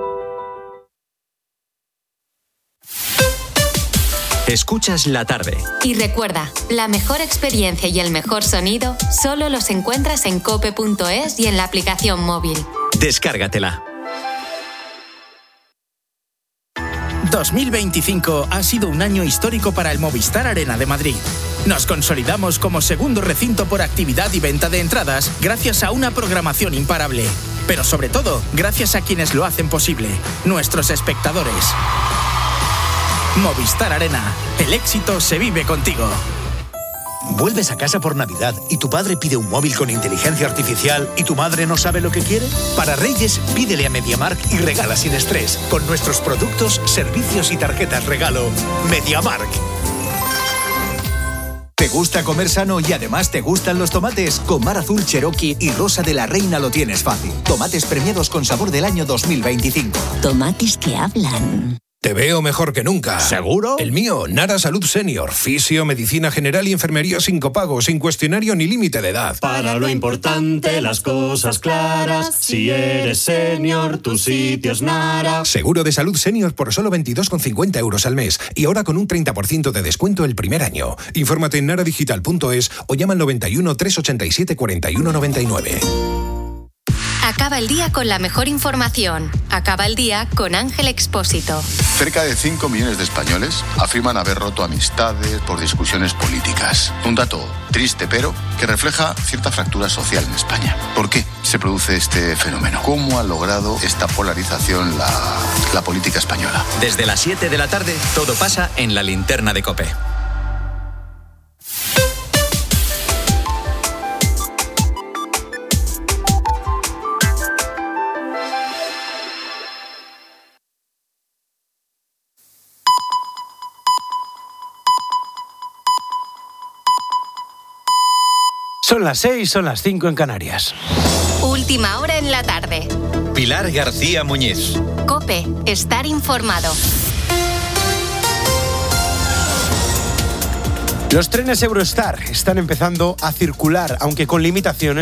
Escuchas la tarde. Y recuerda, la mejor experiencia y el mejor sonido solo los encuentras en cope punto es y en la aplicación móvil. Descárgatela. dos mil veinticinco ha sido un año histórico para el Movistar Arena de Madrid. Nos consolidamos como segundo recinto por actividad y venta de entradas gracias a una programación imparable. Pero sobre todo, gracias a quienes lo hacen posible, nuestros espectadores. Movistar Arena. El éxito se vive contigo. ¿Vuelves a casa por Navidad y tu padre pide un móvil con inteligencia artificial y tu madre no sabe lo que quiere? Para Reyes, pídele a MediaMarkt y regala sin estrés con nuestros productos, servicios y tarjetas regalo. MediaMarkt. ¿Te gusta comer sano y además te gustan los tomates? Con Mar Azul, Cherokee y Rosa de la Reina lo tienes fácil. Tomates premiados con sabor del año dos mil veinticinco. Tomates que hablan. Te veo mejor que nunca. ¿Seguro? El mío, Nara Salud Senior. Fisio, medicina general y enfermería sin copago, sin cuestionario ni límite de edad. Para lo importante, las cosas claras. Si eres senior, tu sitio es Nara. Seguro de salud senior por solo veintidós con cincuenta euros al mes. Y ahora con un treinta por ciento de descuento el primer año. Infórmate en nara digital punto es o llama al noventa y uno, trescientos ochenta y siete, cuarenta y uno noventa y nueve. Acaba el día con la mejor información. Acaba el día con Ángel Expósito. Cerca de cinco millones de españoles afirman haber roto amistades por discusiones políticas. Un dato triste, pero que refleja cierta fractura social en España. ¿Por qué se produce este fenómeno? ¿Cómo ha logrado esta polarización la, la política española? Desde las siete de la tarde, todo pasa en la linterna de COPE. Son las seis, son las cinco en Canarias. Última hora en la tarde. Pilar García Muñiz. COPE, estar informado. Los trenes Eurostar están empezando a circular, aunque con limitaciones.